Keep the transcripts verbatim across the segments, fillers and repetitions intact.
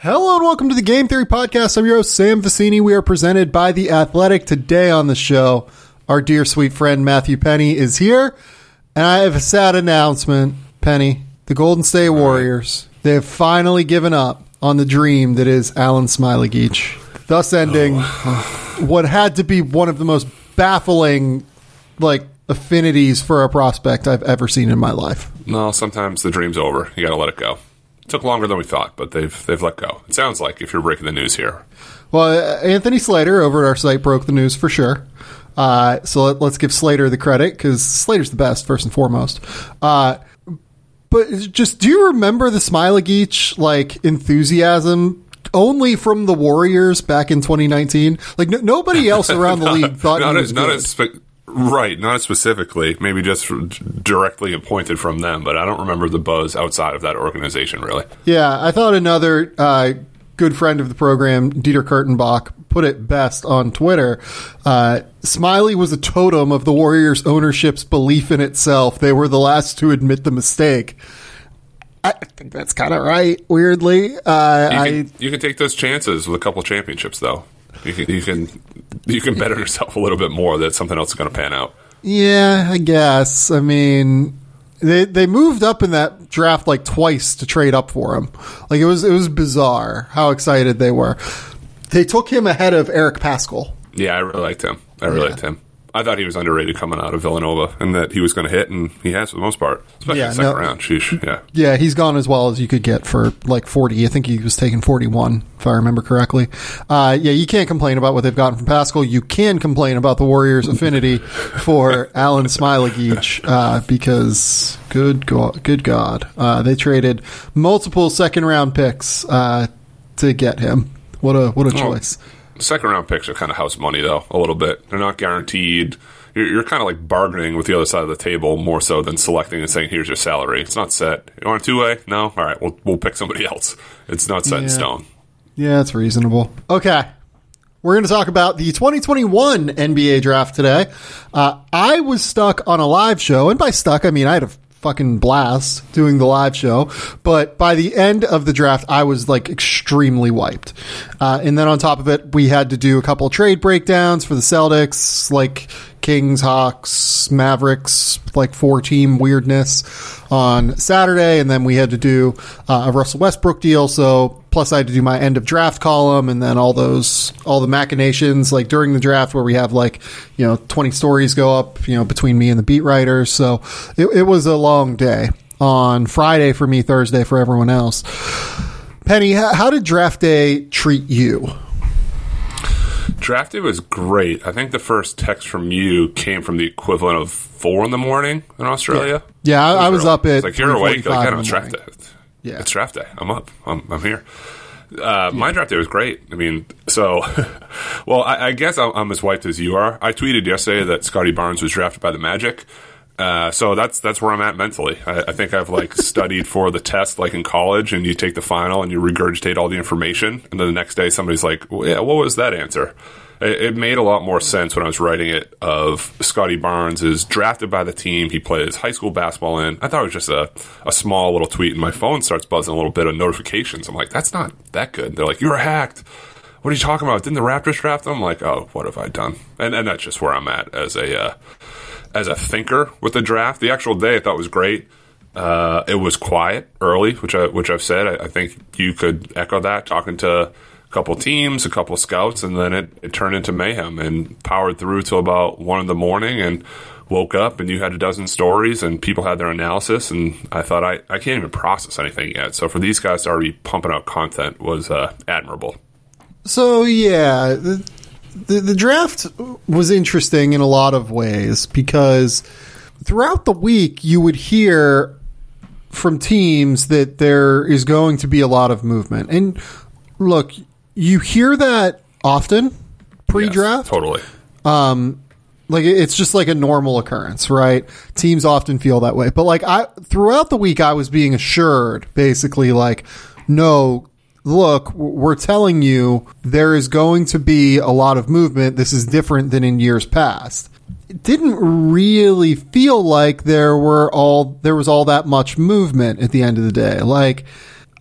Hello and welcome to the Game Theory Podcast. I'm your host, Sam Vicini. We are presented by The Athletic. Today on the show, our dear sweet friend Matthew Penny is here. And I have a sad announcement, Penny. The Golden State Warriors, they have finally given up on the dream that is Alen Smailagić, thus ending oh. what had to be one of the most baffling, like, affinities for a prospect I've ever seen in my life. No, sometimes the dream's over. You got to let it go. It took longer than we thought, but they've they've let go. It sounds like, if you're breaking the news here. Well, Anthony Slater over at our site broke the news for sure. Uh, so let, let's give Slater the credit, because Slater's the best, first and foremost. Uh, but just, do you remember the Smailagić, like, enthusiasm only from the Warriors back in twenty nineteen? Like, no, nobody else around the league thought not he as, was not good. as spe- Right, not specifically, maybe just directly appointed from them, but I don't remember the buzz outside of that organization, really. Yeah, I thought another uh, good friend of the program, Dieter Kurtenbach, put it best on Twitter. Uh, Smiley was a totem of the Warriors' ownership's belief in itself. They were the last to admit the mistake. I think that's kind of right, weirdly. Uh, you, can, I, you can take those chances with a couple championships, though. You can you can you can bet on yourself a little bit more that something else is going to pan out. Yeah, I guess. I mean, they they moved up in that draft like twice to trade up for him. Like it was it was bizarre how excited they were. They took him ahead of Eric Paschall. Yeah, I really liked him. I really yeah. liked him. I thought he was underrated coming out of Villanova, and that he was going to hit, and he has for the most part, especially yeah, the second no, round. Sheesh, yeah, yeah, he's gone as well as you could get for like forty. I think he was taking forty-one, if I remember correctly. Uh, yeah, you can't complain about what they've gotten from Paschall. You can complain about the Warriors' affinity for Alen Smailagić uh, because, good God, good God, uh, they traded multiple second round picks uh, to get him. What a what a choice. Oh. Second round picks are kind of house money, though, a little bit. They're not guaranteed. You're, you're kind of like bargaining with the other side of the table more so than selecting and saying, here's your salary. It's not set. You want a two-way? No? All right, we'll, we'll pick somebody else. It's not set yeah. in stone. Yeah, it's reasonable. Okay. We're going to talk about the twenty twenty-one N B A draft today. Uh, I was stuck on a live show, and by stuck, I mean I had a fucking blast doing the live show, but by the end of the draft I was like extremely wiped, uh, and then on top of it we had to do a couple of trade breakdowns for the Celtics, like Kings, Hawks, Mavericks, like four team weirdness on Saturday, and then we had to do uh, a Russell Westbrook deal, so plus I had to do my end of draft column, and then all those all the machinations like during the draft where we have like, you know, twenty stories go up, you know, between me and the beat writers. So it, it was a long day on Friday for me, Thursday for everyone else. Penny, how did draft day treat you? Draft day was great. I think the first text from you came from the equivalent of four in the morning in Australia. Yeah, yeah I, was, I was up at it's like, you're awake. Like, yeah, it's draft day. Yeah. It's draft day. I'm up. I'm, I'm here. Uh, yeah. My draft day was great. I mean, so, well, I, I guess I'm, I'm as wiped as you are. I tweeted yesterday that Scotty Barnes was drafted by the Magic. Uh, so that's that's where I'm at mentally. I, I think I've like studied for the test like in college, and you take the final and you regurgitate all the information, and then the next day somebody's like, well, yeah, what was that answer? It, it made a lot more sense when I was writing it of Scotty Barnes is drafted by the team he plays high school basketball in. I thought it was just a, a small little tweet, and my phone starts buzzing a little bit of notifications. I'm like, that's not that good. They're like, you were hacked. What are you talking about? Didn't the Raptors draft them? I'm like, oh, what have I done? And and that's just where I'm at as a uh, as a thinker with the draft. The actual day I thought was great. Uh, it was quiet early, which I which I've said. I, I think you could echo that, talking to a couple teams, a couple scouts, and then it, it turned into mayhem and powered through till about one in the morning, and woke up and you had a dozen stories and people had their analysis, and I thought I, I can't even process anything yet. So for these guys to already pumping out content was uh, admirable. So yeah, the, the the draft was interesting in a lot of ways because throughout the week you would hear from teams that there is going to be a lot of movement. And look, you hear that often pre-draft. Yes, totally. Um, like it's just like a normal occurrence, right? Teams often feel that way. But like I throughout the week I was being assured basically like, no, look, we're telling you there is going to be a lot of movement. This is different than in years past. It didn't really feel like there were all there was all that much movement at the end of the day. Like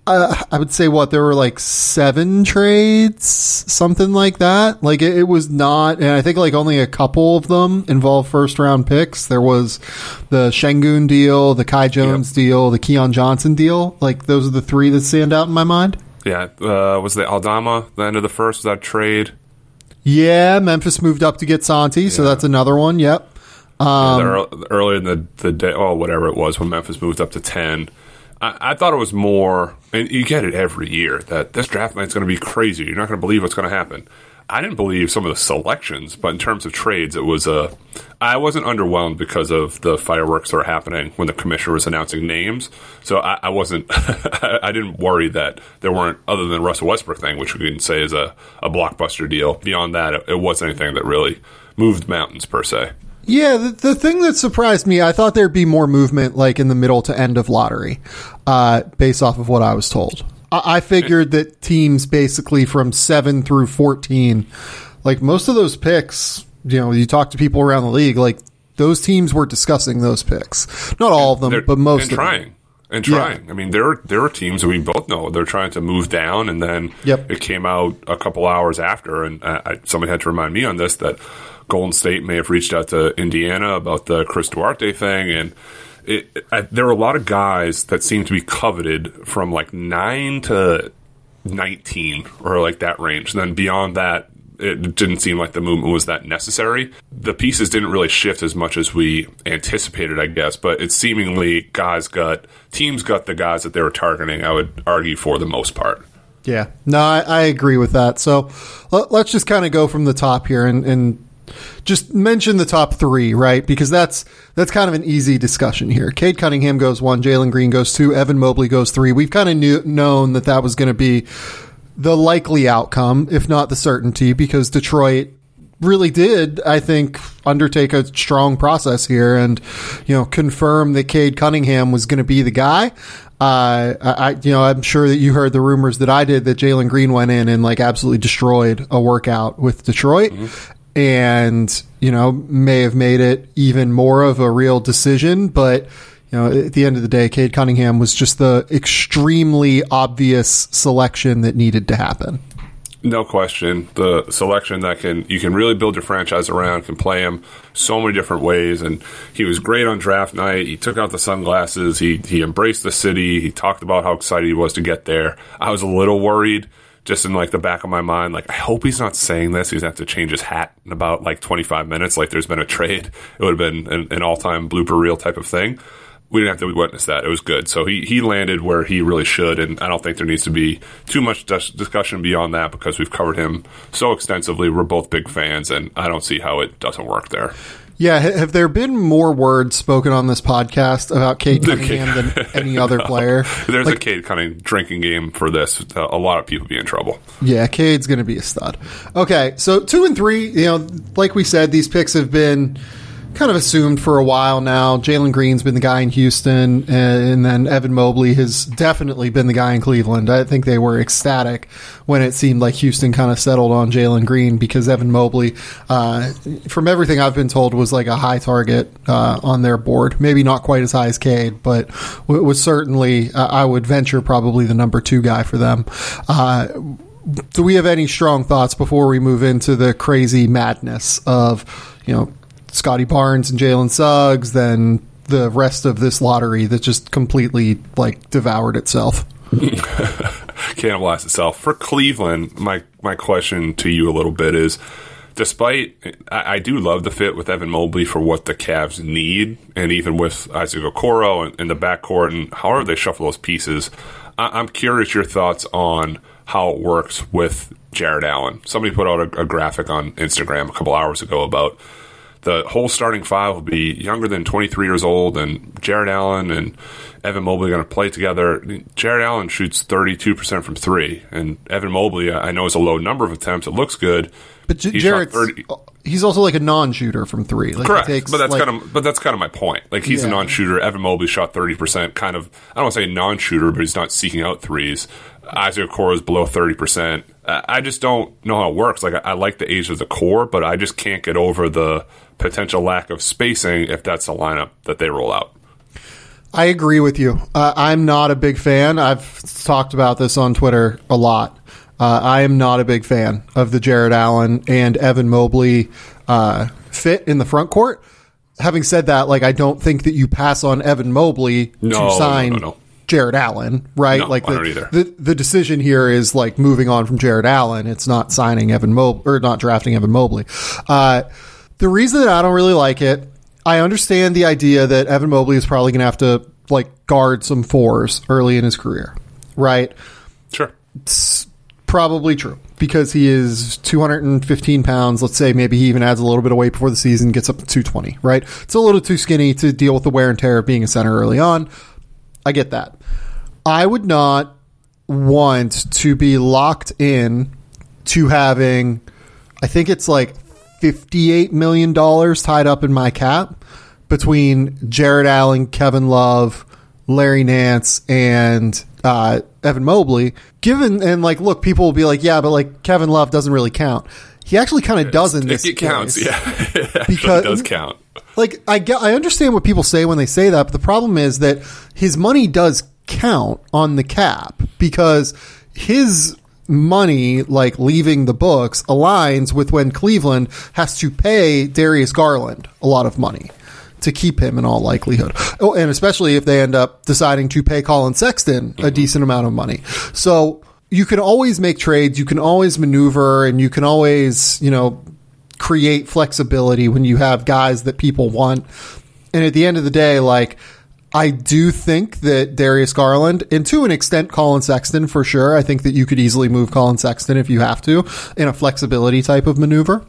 Uh, I would say what there were like seven trades, something like that. Like it, it was not, and I think like only a couple of them involved first round picks. There was the Şengün deal, the Kai Jones yep. deal, the Keon Johnson deal. Like those are the three that stand out in my mind. Yeah, uh, was the Aldama the end of the first was that trade? Yeah, Memphis moved up to get Santi, yeah. so that's another one. Yep. Um, yeah, early, earlier in the the day, oh whatever it was when Memphis moved up to ten. I thought it was more, and you get it every year, that this draft night's going to be crazy. You're not going to believe what's going to happen. I didn't believe some of the selections, but in terms of trades, it was a. I wasn't underwhelmed because of the fireworks that were happening when the commissioner was announcing names. So I, I wasn't. I didn't worry that there weren't, other than the Russell Westbrook thing, which we can say is a, a blockbuster deal. Beyond that, it, it wasn't anything that really moved mountains per se. Yeah, the, the thing that surprised me, I thought there'd be more movement like in the middle to end of lottery, uh, based off of what I was told. I, I figured that teams basically from seven through fourteen, like most of those picks, you know, you talk to people around the league, like those teams were discussing those picks. Not all of them, they're, but most and of trying. them. And trying. Yeah. I mean, there are, there are teams that we both know they're trying to move down, and then yep. it came out a couple hours after, and I, somebody had to remind me on this that Golden State may have reached out to Indiana about the Chris Duarte thing, and it, it, I, there were a lot of guys that seemed to be coveted from like nine to nineteen or like that range. And then beyond that, it didn't seem like the movement was that necessary. The pieces didn't really shift as much as we anticipated, I guess, but it seemingly guys got, teams got the guys that they were targeting, I would argue, for the most part. Yeah, no, I, I agree with that. So let, let's just kind of go from the top here and, and just mention the top three, right? Because that's that's kind of an easy discussion here. Cade Cunningham goes one, Jalen Green goes two, Evan Mobley goes three. We've kind of knew, known that that was going to be the likely outcome, if not the certainty, because Detroit really did, I think, undertake a strong process here and, you know, confirm that Cade Cunningham was going to be the guy. Uh, I, you know, I'm sure that you heard the rumors that I did that Jalen Green went in and like absolutely destroyed a workout with Detroit. Mm-hmm. And, you know, may have made it even more of a real decision. But, you know, at the end of the day, Cade Cunningham was just the extremely obvious selection that needed to happen. No question. The selection that can you can really build your franchise around, can play him so many different ways. And he was great on draft night. He took out the sunglasses. He, he embraced the city. He talked about how excited he was to get there. I was a little worried. Just in like the back of my mind, like I hope he's not saying this. He's gonna have to change his hat in about like twenty-five minutes. Like there's been a trade. It would have been an, an all-time blooper reel type of thing. We didn't have to witness that. It was good. So he, he landed where he really should, and I don't think there needs to be too much dis- discussion beyond that because we've covered him so extensively. We're both big fans, and I don't see how it doesn't work there. Yeah, have there been more words spoken on this podcast about Cade Cunningham than any other no. player? There's like, a Cade Cunningham drinking game for this. A lot of people be in trouble. Yeah, Cade's going to be a stud. Okay, so two and three, you know, like we said, these picks have been kind of assumed for a while now. Jalen Green's been the guy in Houston, and then Evan Mobley has definitely been the guy in Cleveland. I think they were ecstatic when it seemed like Houston kind of settled on Jalen Green because Evan Mobley, uh, from everything I've been told, was like a high target uh, on their board. Maybe not quite as high as Cade, but was certainly, uh, I would venture, probably the number two guy for them. Uh, do we have any strong thoughts before we move into the crazy madness of, you know, Scotty Barnes and Jalen Suggs, then the rest of this lottery that just completely like devoured itself? Cannibalized itself. For Cleveland, my, my question to you a little bit is, despite, I, I do love the fit with Evan Mobley for what the Cavs need, and even with Isaac Okoro in, in the backcourt, and however they shuffle those pieces, I, I'm curious your thoughts on how it works with Jared Allen. Somebody put out a, a graphic on Instagram a couple hours ago about the whole starting five will be younger than twenty-three years old, and Jared Allen and Evan Mobley are going to play together. Jared Allen shoots thirty-two percent from three, and Evan Mobley, I know, is a low number of attempts. It looks good. But J- Jared's, he's also like a non-shooter from three. Like Correct, takes, but that's like, kind of but that's kind of my point. Like he's yeah. a non-shooter. Evan Mobley shot thirty percent. Kind of, I don't want to say non-shooter, but he's not seeking out threes. Isaac Okoro is below thirty percent. I just don't know how it works. Like I, I like the age of the core, but I just can't get over the potential lack of spacing if that's the lineup that they roll out. I agree with you. Uh, I'm not a big fan. I've talked about this on Twitter a lot. Uh, I am not a big fan of the Jarrett Allen and Evan Mobley uh, fit in the front court. Having said that, like I don't think that you pass on Evan Mobley no, to sign no, no, no. Jarrett Allen, right? No, like I the, don't either. the the decision here is like moving on from Jarrett Allen. It's not signing Evan Mobley or not drafting Evan Mobley. Uh, the reason that I don't really like it, I understand the idea that Evan Mobley is probably going to have to like guard some fours early in his career, right? Sure. It's probably true because he is two hundred fifteen pounds. Let's say maybe he even adds a little bit of weight before the season, gets up to two twenty, right? It's a little too skinny to deal with the wear and tear of being a center early on. I get that. I would not want to be locked in to having, I think it's like fifty-eight million dollars tied up in my cap between Jarrett Allen, Kevin Love, Larry Nance, and uh, Evan Mobley. Given, and like, look, people will be like, yeah, but like Kevin Love doesn't really count. He actually kind of does in this It counts, case. yeah. It actually Because- does count. Like, I get, I understand what people say when they say that, but the problem is that his money does count on the cap because his money, like leaving the books, aligns with when Cleveland has to pay Darius Garland a lot of money to keep him in all likelihood. Oh, and especially if they end up deciding to pay Colin Sexton a decent amount of money. So you can always make trades, you can always maneuver, and you can always, you know, create flexibility when you have guys that people want. And at the end of the day, like, I do think that Darius Garland, and to an extent Colin Sexton for sure, I think that you could easily move Colin Sexton if you have to in a flexibility type of maneuver.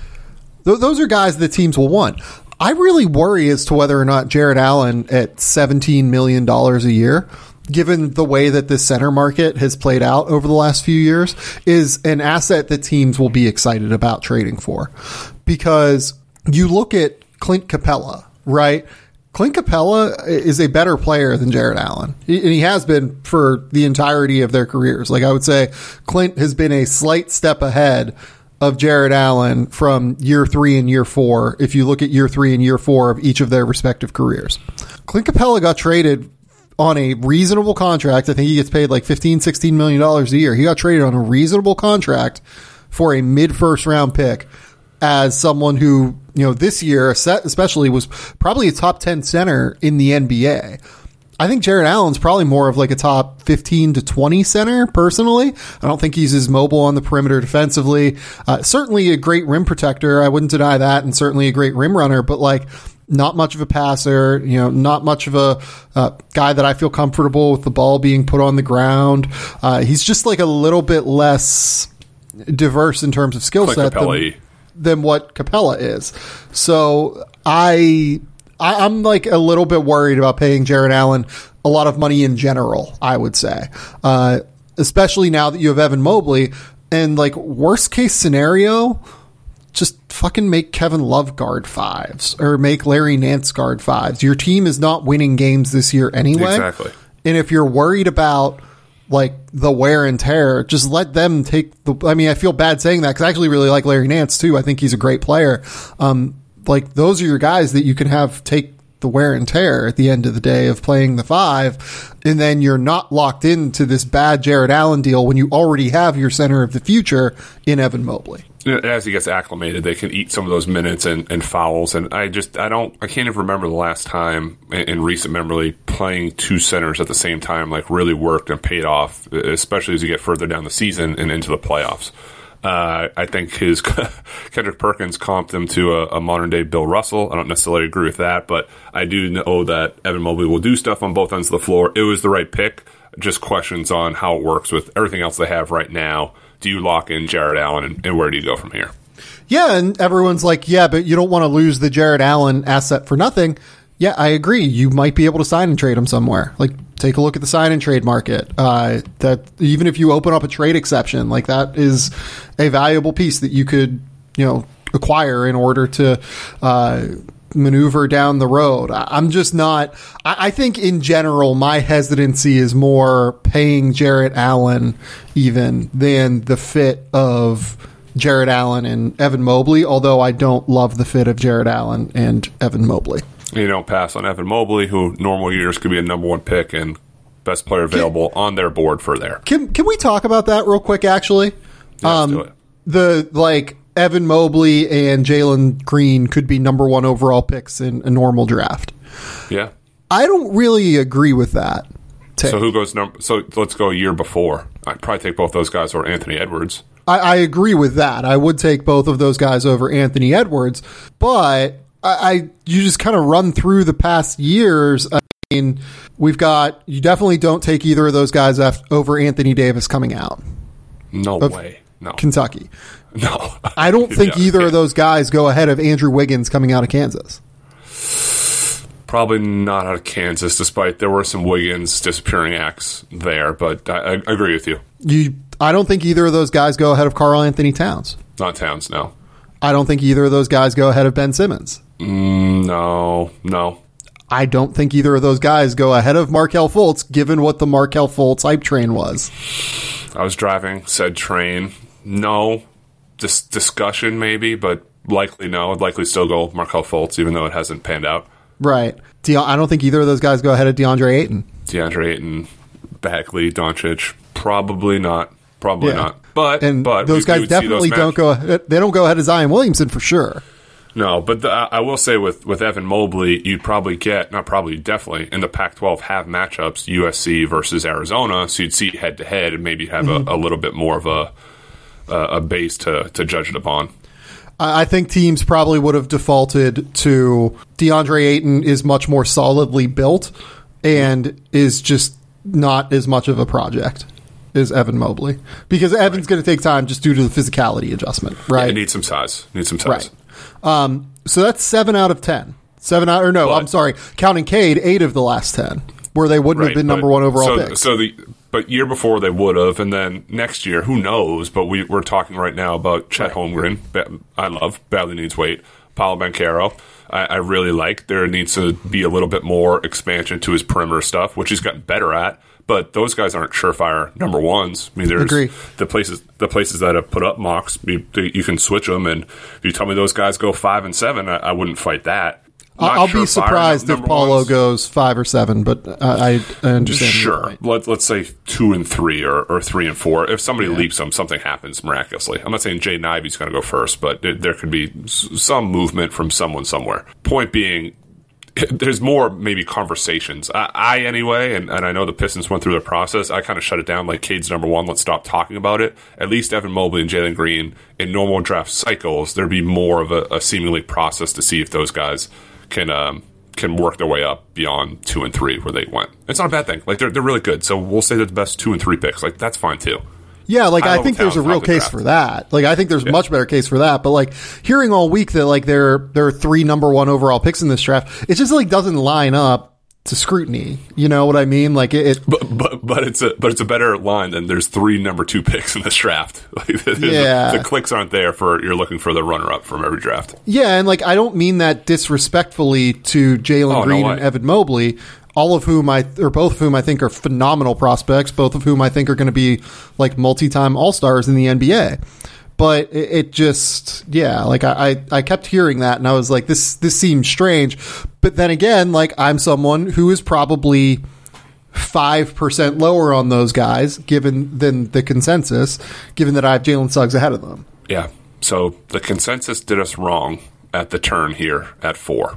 Th- those are guys that teams will want. I really worry as to whether or not Jarrett Allen at seventeen million dollars a year, given the way that this center market has played out over the last few years, is an asset that teams will be excited about trading for. Because you look at Clint Capella, right? Clint Capella is a better player than Jarrett Allen. And he has been for the entirety of their careers. Like I would say, Clint has been a slight step ahead of Jarrett Allen from year three and year four, if you look at year three and year four of each of their respective careers. Clint Capella got traded on a reasonable contract. I think he gets paid like fifteen, sixteen million dollars a year. He got traded on a reasonable contract for a mid first round pick as someone who, you know, this year especially was probably a top ten center in the N B A. I think Jarrett Allen's probably more of like a top fifteen to twenty center personally. I don't think he's as mobile on the perimeter defensively. Uh, certainly a great rim protector. I wouldn't deny that. And certainly a great rim runner, but like not much of a passer, you know, not much of a uh, guy that I feel comfortable with the ball being put on the ground. Uh, he's just like a little bit less diverse in terms of skill set than, than what Capella is. So I, I, I'm like a little bit worried about paying Jarrett Allen a lot of money in general, I would say, uh, especially now that you have Evan Mobley. And like worst case scenario, just fucking make Kevin Love guard fives or make Larry Nance guard fives. Your team is not winning games this year anyway. Exactly. And if you're worried about like the wear and tear, just let them take the, I mean, I feel bad saying that because I actually really like Larry Nance too. I think he's a great player. Um, like those are your guys that you can have take the wear and tear at the end of the day of playing the five. And then you're not locked into this bad Jarrett Allen deal when you already have your center of the future in Evan Mobley. As he gets acclimated, they can eat some of those minutes and, and fouls. And I just, I don't, I can't even remember the last time in, in recent memory playing two centers at the same time, like really worked and paid off, especially as you get further down the season and into the playoffs. Uh, I think his Kendrick Perkins comped him to a, a modern day Bill Russell. I don't necessarily agree with that, but I do know that Evan Mobley will do stuff on both ends of the floor. It was the right pick. Just questions on how it works with everything else they have right now. Do you lock in Jarrett Allen, and, and where do you go from here? Yeah, and everyone's like, yeah, but you don't want to lose the Jarrett Allen asset for nothing. Yeah, I agree. You might be able to sign and trade him somewhere. Like, take a look at the sign and trade market. Uh, that even if you open up a trade exception, like that is a valuable piece that you could, you know, acquire in order to uh, maneuver down the road. I'm just not. I, I think in general, my hesitancy is more paying Jarrett Allen even than the fit of Jarrett Allen and Evan Mobley. Although I don't love the fit of Jarrett Allen and Evan Mobley. You don't pass on Evan Mobley, who normal years could be a number one pick and best player available can, on their board for there. Can Can we talk about that real quick? Actually, yeah, um, let's do it. The like Evan Mobley and Jalen Green could be number one overall picks in a normal draft. Yeah, I don't really agree with that. Take. So who goes number? So let's go a year before. I'd probably take both those guys over Anthony Edwards. I, I agree with that. I would take both of those guys over Anthony Edwards, but I, I you just kind of run through the past years. I mean, we've got you definitely don't take either of those guys after, over Anthony Davis coming out. No way. No. Kentucky. No. I don't think yeah, either yeah. of those guys go ahead of Andrew Wiggins coming out of Kansas. Probably not out of Kansas, despite there were some Wiggins disappearing acts there, but I, I agree with you. You, I don't think either of those guys go ahead of Karl Anthony Towns. Not Towns, no. I don't think either of those guys go ahead of Ben Simmons. Mm, no, no. I don't think either of those guys go ahead of Markelle Fultz, given what the Markelle Fultz hype train was. I was driving said train. No. Dis- discussion, maybe, but likely no. I'd likely still go Markelle Fultz, even though it hasn't panned out. Right. De- I don't think either of those guys go ahead of DeAndre Ayton. DeAndre Ayton, Bagley, Doncic, probably not. Probably Yeah. not. But and but those we, guys we definitely those don't go ahead. They don't go ahead of Zion Williamson for sure. No, but the, I will say with, with Evan Mobley, you'd probably get, not probably, definitely, in the Pac twelve have matchups, U S C versus Arizona, so you'd see head-to-head and maybe have mm-hmm. a, a little bit more of a a base to, to judge it upon. I think teams probably would have defaulted to DeAndre Ayton is much more solidly built and is just not as much of a project as Evan Mobley. Because Evan's right. going to take time just due to the physicality adjustment, right? Yeah, it needs some size. It needs some size. Right. Um, so that's seven out of ten. Seven out, or no, but, I'm sorry, counting Cade, eight of the last ten, where they wouldn't right, have been number one overall so, picks. So the but year before they would have, and then next year, who knows? But we, we're talking right now about Chet right. Holmgren. I love, badly needs weight. Paolo Banchero, I, I really like. There needs to be a little bit more expansion to his perimeter stuff, which he's gotten better at. But those guys aren't surefire number ones. I mean, there's Agree. the places the places that have put up mocks. You, you can switch them, and if you tell me those guys go five and seven, I, I wouldn't fight that. Not I'll be surprised if Paulo ones. goes five or seven, but uh, I, I understand. Sure. Let, let's say two and three or, or three and four. If somebody yeah. leaps them, something happens miraculously. I'm not saying Jaden Ivey's going to go first, but it, there could be s- some movement from someone somewhere. Point being, there's more maybe conversations. I, I anyway, and, and I know the Pistons went through the process, I kind of shut it down like Cade's number one. Let's stop talking about it. At least Evan Mobley and Jalen Green, in normal draft cycles, there'd be more of a, a seemingly process to see if those guys can um, can work their way up beyond two and three where they went. It's not a bad thing. Like they're they're really good. So we'll say they're the best two and three picks. Like that's fine too. Yeah, like I, I think there's a real case draft. for that. Like I think there's a yeah. much better case for that. But like hearing all week that like there there are three number one overall picks in this draft, it just like doesn't line up to scrutiny. You know what I mean? Like it, it but, but but it's a but it's a better line than there's three number two picks in this draft. Like yeah, a, the clicks aren't there for you're looking for the runner up from every draft. Yeah, and like I don't mean that disrespectfully to Jalen oh, Green no and Evan Mobley. All of whom I, or both of whom I think are phenomenal prospects, both of whom I think are going to be like multi-time all-stars in the N B A. But it, it just, yeah, like I, I, I kept hearing that and I was like, this, this seems strange. But then again, like I'm someone who is probably five percent lower on those guys given than the consensus, given that I have Jalen Suggs ahead of them. Yeah. So the consensus did us wrong at the turn here at four.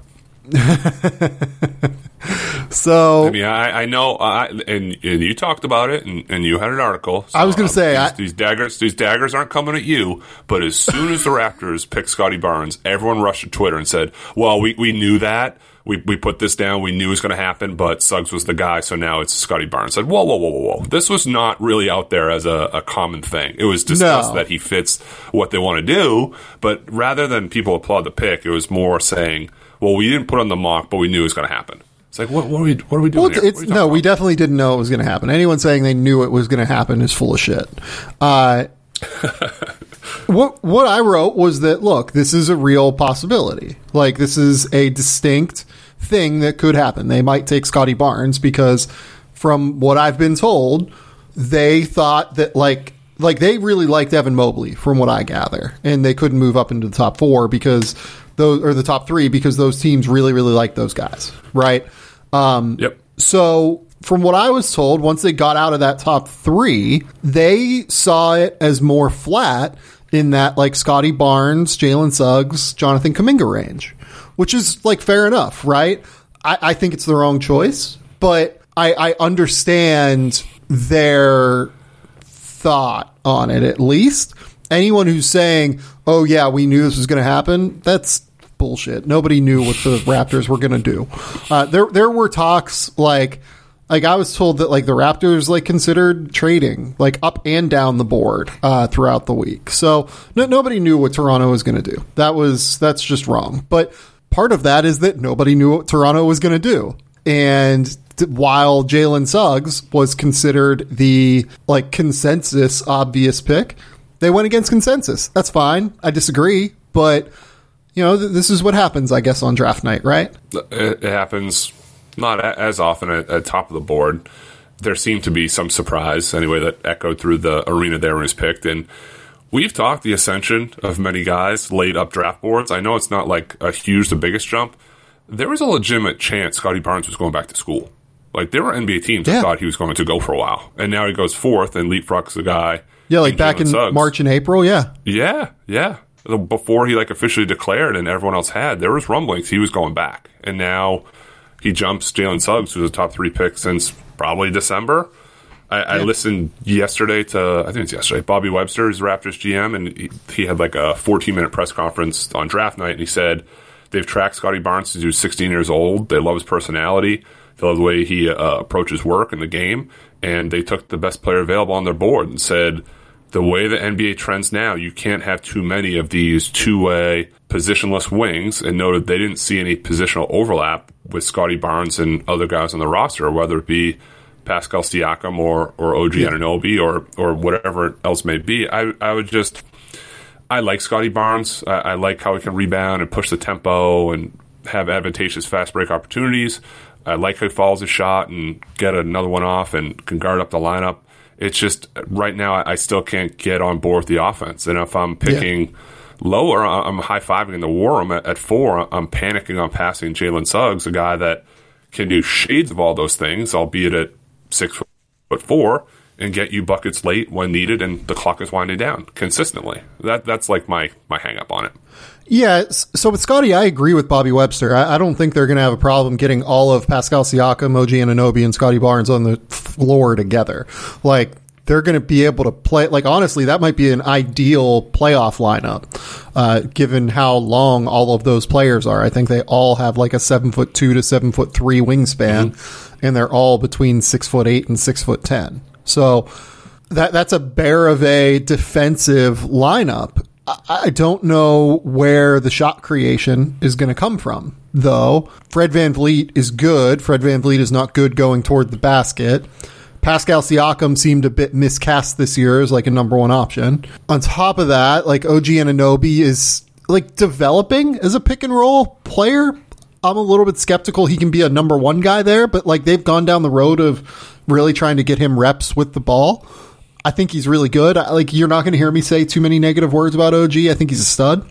So I mean, I, I know, I, and, and you talked about it, and, and you had an article. So, I was going to um, say these, I, these daggers, these daggers aren't coming at you. But as soon as the Raptors picked Scotty Barnes, everyone rushed to Twitter and said, "Well, we, we knew that. We we put this down. We knew it was going to happen. But Suggs was the guy, so now it's Scotty Barnes." I said, "Whoa, whoa, whoa, whoa, whoa! This was not really out there as a, a common thing. It was discussed No. that he fits what they want to do, but rather than people applaud the pick, it was more saying." Well, we didn't put on the mock, but we knew it was going to happen. It's like, what, what, are, we, what are we doing well, here? it's, What no, about? we definitely didn't know it was going to happen. Anyone saying they knew it was going to happen is full of shit. Uh, what what I wrote was that, look, this is a real possibility. Like, this is a distinct thing that could happen. They might take Scotty Barnes because, from what I've been told, they thought that, like, like they really liked Evan Mobley, from what I gather, and they couldn't move up into the top four because those or the top three because those teams really, really like those guys, right? Um, yep. So from what I was told, once they got out of that top three, they saw it as more flat in that like Scotty Barnes, Jalen Suggs, Jonathan Kuminga range, which is like fair enough, right? I, I think it's the wrong choice, but I, I understand their thought on it at least. Anyone who's saying, oh yeah, we knew this was going to happen, that's bullshit. Nobody knew what the Raptors were going to do. Uh, there there were talks like like I was told that like the Raptors like considered trading like up and down the board uh, throughout the week. So no, nobody knew what Toronto was going to do. That was that's just wrong. But part of that is that nobody knew what Toronto was going to do. And while Jalen Suggs was considered the like consensus obvious pick, they went against consensus. That's fine. I disagree, but you know, th- this is what happens, I guess, on draft night, right? It, it happens not a- as often at, at top of the board. There seemed to be some surprise, anyway, that echoed through the arena there when he was picked. And we've talked the ascension of many guys late up draft boards. I know it's not like a huge, the biggest jump. There was a legitimate chance Scotty Barnes was going back to school. Like, there were N B A teams yeah. that thought he was going to go for a while. And now he goes fourth and leapfrogs the guy. Yeah, like back in Suggs. March and April, yeah. Yeah, yeah. Before he like officially declared and everyone else had, there was rumblings he was going back. And now he jumps Jalen Suggs, who's a top three pick since probably December. I, yeah. I listened yesterday to, I think it's yesterday, Bobby Webster is Raptors G M, and he, he had like a fourteen-minute press conference on draft night, and he said they've tracked Scotty Barnes since he was sixteen years old. They love his personality. They love the way he uh, approaches work and the game, and they took the best player available on their board and said, the way the N B A trends now, you can't have too many of these two-way positionless wings, and noted they didn't see any positional overlap with Scotty Barnes and other guys on the roster, whether it be Pascal Siakam or, or O G yeah. Anunoby or or whatever else may be. I, I would just... I like Scotty Barnes. I, I like how he can rebound and push the tempo and have advantageous fast break opportunities. I like how he follows his shot and get another one off and can guard up the lineup. It's just right now I still can't get on board with the offense. And if I'm picking yeah. lower, I'm high-fiving in the war room at, at four. I'm panicking on passing Jalen Suggs, a guy that can do shades of all those things, albeit at six foot four, and get you buckets late when needed, and the clock is winding down consistently. That That's like my, my hang-up on it. Yeah, so with Scotty, I agree with Bobby Webster. I, I don't think they're going to have a problem getting all of Pascal Siakam, O G Anunoby, and Scotty Barnes on the floor together. Like, they're going to be able to play. Like, honestly, that might be an ideal playoff lineup, uh, given how long all of those players are. I think they all have like a seven foot two to seven foot three wingspan, mm-hmm. and they're all between six foot eight and six foot ten. So that that's a bear of a defensive lineup. I don't know where the shot creation is going to come from, though. Fred VanVleet is good. Fred VanVleet is not good going toward the basket. Pascal Siakam seemed a bit miscast this year as like a number one option. On top of that, like O G Anunoby is like developing as a pick and roll player. I'm a little bit skeptical he can be a number one guy there, but like they've gone down the road of really trying to get him reps with the ball. I think he's really good. I, like, you're not going to hear me say too many negative words about O G. I think he's a stud.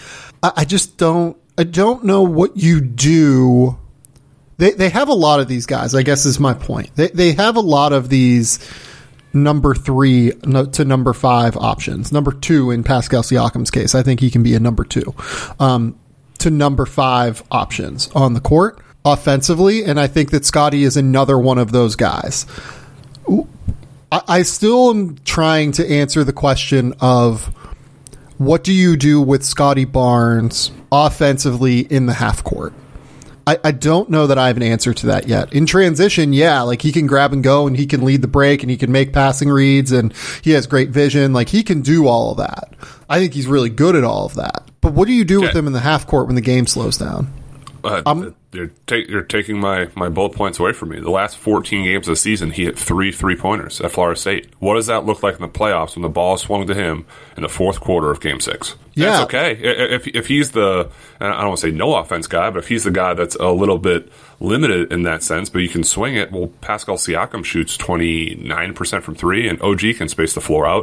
I, I just don't, I don't know what you do. They they have a lot of these guys, I guess is my point. They they have a lot of these number three to number five options. Number two in Pascal Siakam's case, I think he can be a number two. Um, to number five options on the court offensively, and I think that Scotty is another one of those guys. I still am trying to answer the question of what do you do with Scotty Barnes offensively in the half court? I, I don't know that I have an answer to that yet. In transition, yeah, like he can grab and go and he can lead the break and he can make passing reads and he has great vision. Like he can do all of that. I think he's really good at all of that. But what do you do okay. with him in the half court when the game slows down? Uh, um, you're, ta- you're taking my, my bullet points away from me. The last fourteen games of the season, he hit three three-pointers at Florida State. What does that look like in the playoffs when the ball swung to him in the fourth quarter of Game six? Yeah. That's okay. If, if he's the, I don't want to say no offense guy, but if he's the guy that's a little bit limited in that sense, but you can swing it, well, Pascal Siakam shoots twenty-nine percent from three, and O G can space the floor out.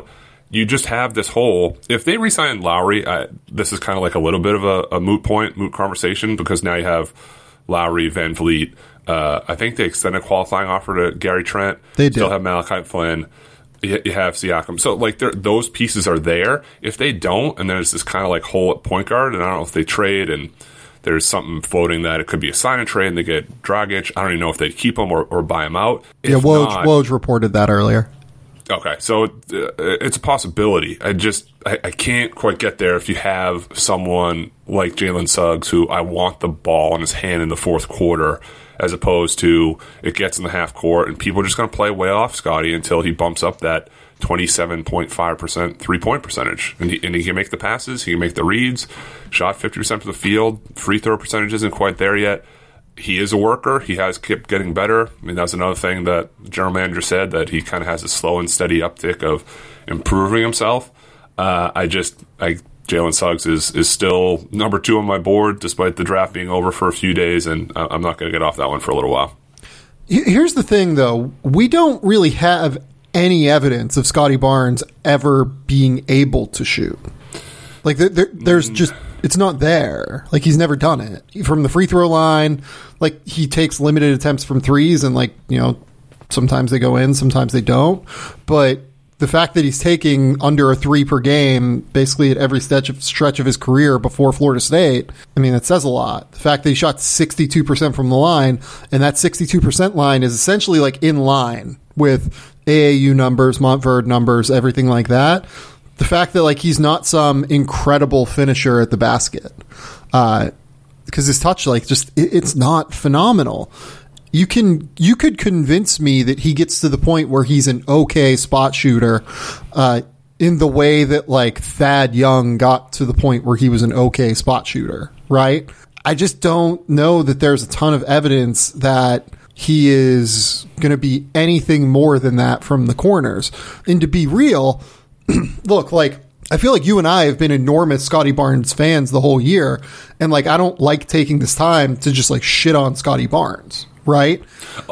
you just have this whole, if they re-sign Lowry, I, this is kind of like a little bit of a, a moot point, moot conversation, because now you have Lowry, Van Vliet. Uh, I think they extended a qualifying offer to Gary Trent. They did. Still have Malachi Flynn. You, you have Siakam. So, like, those pieces are there. If they don't, and there's this kind of like hole at point guard, and I don't know if they trade, and there's something floating that it could be a sign and trade, and they get Dragic. I don't even know if they keep him or, or buy him out. If yeah, Woj, not, Woj reported that earlier. Okay, so uh, it's a possibility. I just I, I can't quite get there if you have someone like Jalen Suggs, who I want the ball in his hand in the fourth quarter, as opposed to it gets in the half court and people are just going to play way off Scotty until he bumps up that twenty-seven point five percent three-point percentage. And he, and he can make the passes, he can make the reads, shot fifty percent from the field, free throw percentage isn't quite there yet. He is a worker. He has kept getting better. I mean, that's another thing that the general manager said, that he kind of has a slow and steady uptick of improving himself. Uh, I just, I, Jalen Suggs is, is still number two on my board, despite the draft being over for a few days, and I'm not going to get off that one for a little while. Here's the thing, though. We don't really have any evidence of Scotty Barnes ever being able to shoot. Like, there, there, there's just... It's not there. Like, he's never done it. From the free throw line, like, he takes limited attempts from threes, and, like, you know, sometimes they go in, sometimes they don't. But the fact that he's taking under a three per game basically at every stretch of, stretch of his career before Florida State, I mean, that says a lot. The fact that he shot sixty-two percent from the line, and that sixty-two percent line is essentially, like, in line with A A U numbers, Montverde numbers, everything like that. The fact that, like, he's not some incredible finisher at the basket, uh, because his touch, like, just it, it's not phenomenal. You can you could convince me that he gets to the point where he's an okay spot shooter, uh, in the way that, like, Thad Young got to the point where he was an okay spot shooter, right? I just don't know that there's a ton of evidence that he is going to be anything more than that from the corners. And to be real, look, like, I feel like you and I have been enormous Scotty Barnes fans the whole year, and, like, I don't like taking this time to just, like, shit on Scotty Barnes, right?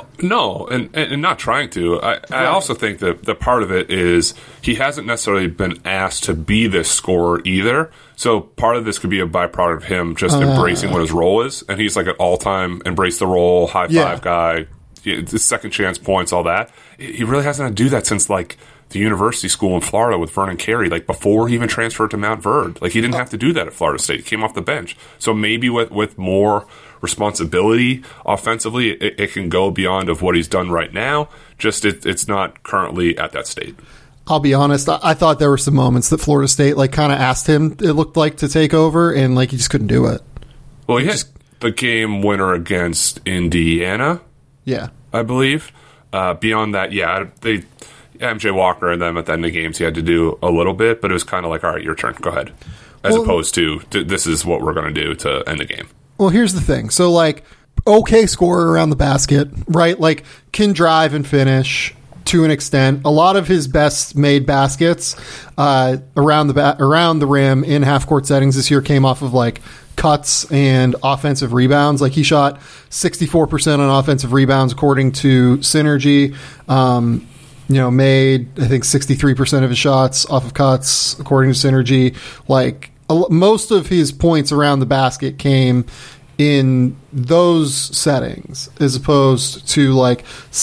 No, and, and not trying to. I, I also think that the part of it is he hasn't necessarily been asked to be this scorer either. So part of this could be a byproduct of him just uh, embracing what his role is, and he's like an all-time embrace the role, high five yeah. guy, second chance points, all that. He really hasn't had to do that since, like, the university school in Florida with Vernon Carey, like, before he even transferred to Mount Verde. Like, he didn't have to do that at Florida State. He came off the bench. So maybe with, with more responsibility offensively, it, it can go beyond of what he's done right now. Just it, it's not currently at that state. I'll be honest. I, I thought there were some moments that Florida State, like, kind of asked him, it looked like, to take over, and, like, he just couldn't do it. Well, he, he had just, the game winner against Indiana. Yeah. I believe. Uh, beyond that, yeah, they... M J Walker and them at the end of the games, he had to do a little bit, but it was kind of like, all right, your turn, go ahead. As well, opposed to, this is what we're going to do to end the game. Well, here's the thing. So, like, okay scorer around the basket, right? Like, can drive and finish to an extent. A lot of his best made baskets uh, around the ba- around the rim in half-court settings this year came off of, like, cuts and offensive rebounds. Like, he shot sixty-four percent on offensive rebounds, according to Synergy. Um You know, made, I think, sixty-three percent of his shots off of cuts, according to Synergy. Like, a, most of his points around the basket came in those settings, as opposed to, like,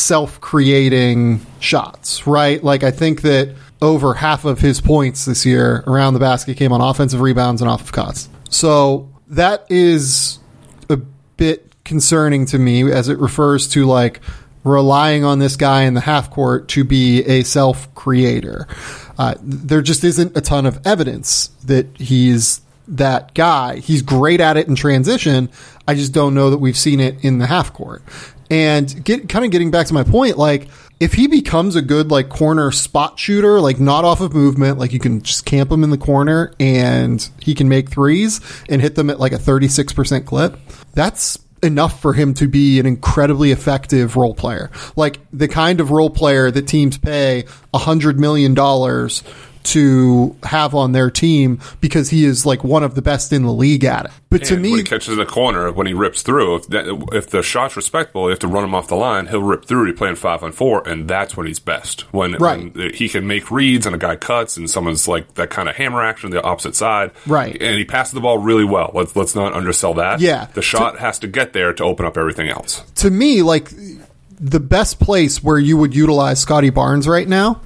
self-creating shots, right? Like, I think that over half of his points this year around the basket came on offensive rebounds and off of cuts. So that is a bit concerning to me as it refers to, like, relying on this guy in the half court to be a self-creator. Uh, there just isn't a ton of evidence that he's that guy. He's great at it in transition. I just don't know that we've seen it in the half court. And get kind of getting back to my point, like, if he becomes a good, like, corner spot shooter, like, not off of movement, like, you can just camp him in the corner and he can make threes and hit them at, like, a thirty-six percent clip, that's enough for him to be an incredibly effective role player. Like, the kind of role player that teams pay one hundred million dollars to have on their team because he is like one of the best in the league at it. But and to me, when he catches in the corner, when he rips through, if that, if the shot's respectable, you have to run him off the line. He'll rip through. You're playing five on four, and that's when he's best. When, right. when he can make reads and a guy cuts, and someone's like that kind of hammer action the opposite side. Right. And he passes the ball really well. Let's let's not undersell that. Yeah. The shot to, has to get there to open up everything else. To me, like the best place where you would utilize Scotty Barnes right now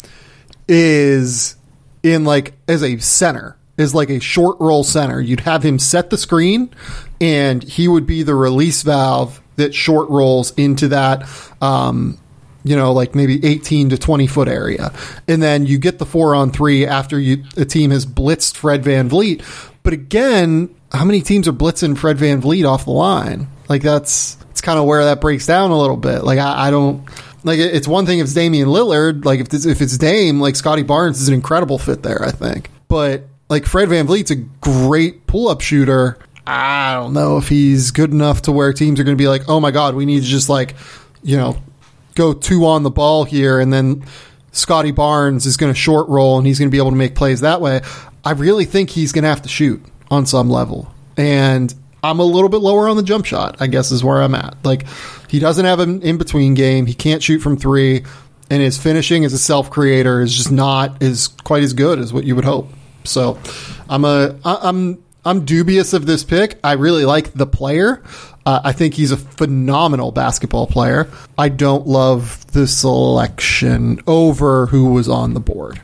is in like as a center, is like a short roll center. You'd have him set the screen and he would be the release valve that short rolls into that, um, you know, like maybe eighteen to twenty foot area. And then you get the four on three after you, a team has blitzed Fred VanVleet. But again, how many teams are blitzing Fred VanVleet off the line? Like that's, it's kind of where that breaks down a little bit. Like I, I don't, like it's one thing if it's Damian Lillard, like if this, if it's Dame, like Scotty Barnes is an incredible fit there, I think. But like Fred VanVleet's a great pull-up shooter. I don't know if he's good enough to where teams are going to be like, oh my God, we need to just like, you know, go two on the ball here. And then Scotty Barnes is going to short roll and he's going to be able to make plays that way. I really think he's going to have to shoot on some level. And I'm a little bit lower on the jump shot, I guess is where I'm at. Like he doesn't have an in-between game. He can't shoot from three. And his finishing as a self-creator is just not as quite as good as what you would hope. So I'm a, I'm, I'm dubious of this pick. I really like the player. Uh, I think he's a phenomenal basketball player. I don't love the selection over who was on the board.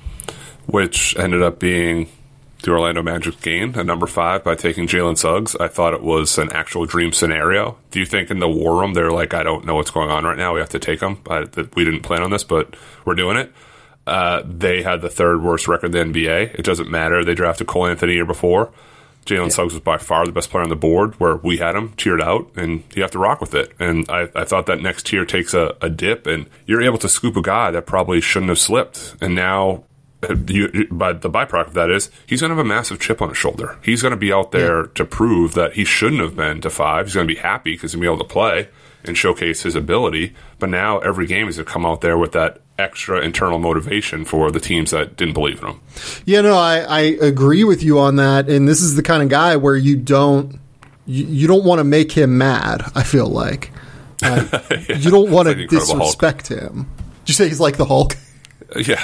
Which ended up being the Orlando Magic gain at number five by taking Jalen Suggs. I thought it was an actual dream scenario. Do you think in the war room they're like, I don't know what's going on right now, we have to take him? I, that we didn't plan on this, but we're doing it. Uh, they had the third worst record in the N B A. It doesn't matter. They drafted Cole Anthony the year before. Jalen yeah. Suggs was by far the best player on the board, where we had him tiered out, and you have to rock with it. And I, I thought that next tier takes a, a dip, and you're able to scoop a guy that probably shouldn't have slipped. And now, you, by the byproduct of that is, he's going to have a massive chip on his shoulder. He's going to be out there yeah. to prove that he shouldn't have been to five. He's going to be happy because he's going to be able to play and showcase his ability. But now every game he's going to come out there with that extra internal motivation for the teams that didn't believe in him. Yeah, no, I, I agree with you on that. And this is the kind of guy where you don't you, you don't want to make him mad, I feel like. Uh, yeah, you don't want to like disrespect Hulk. him. Did you say he's like the Hulk? Yeah.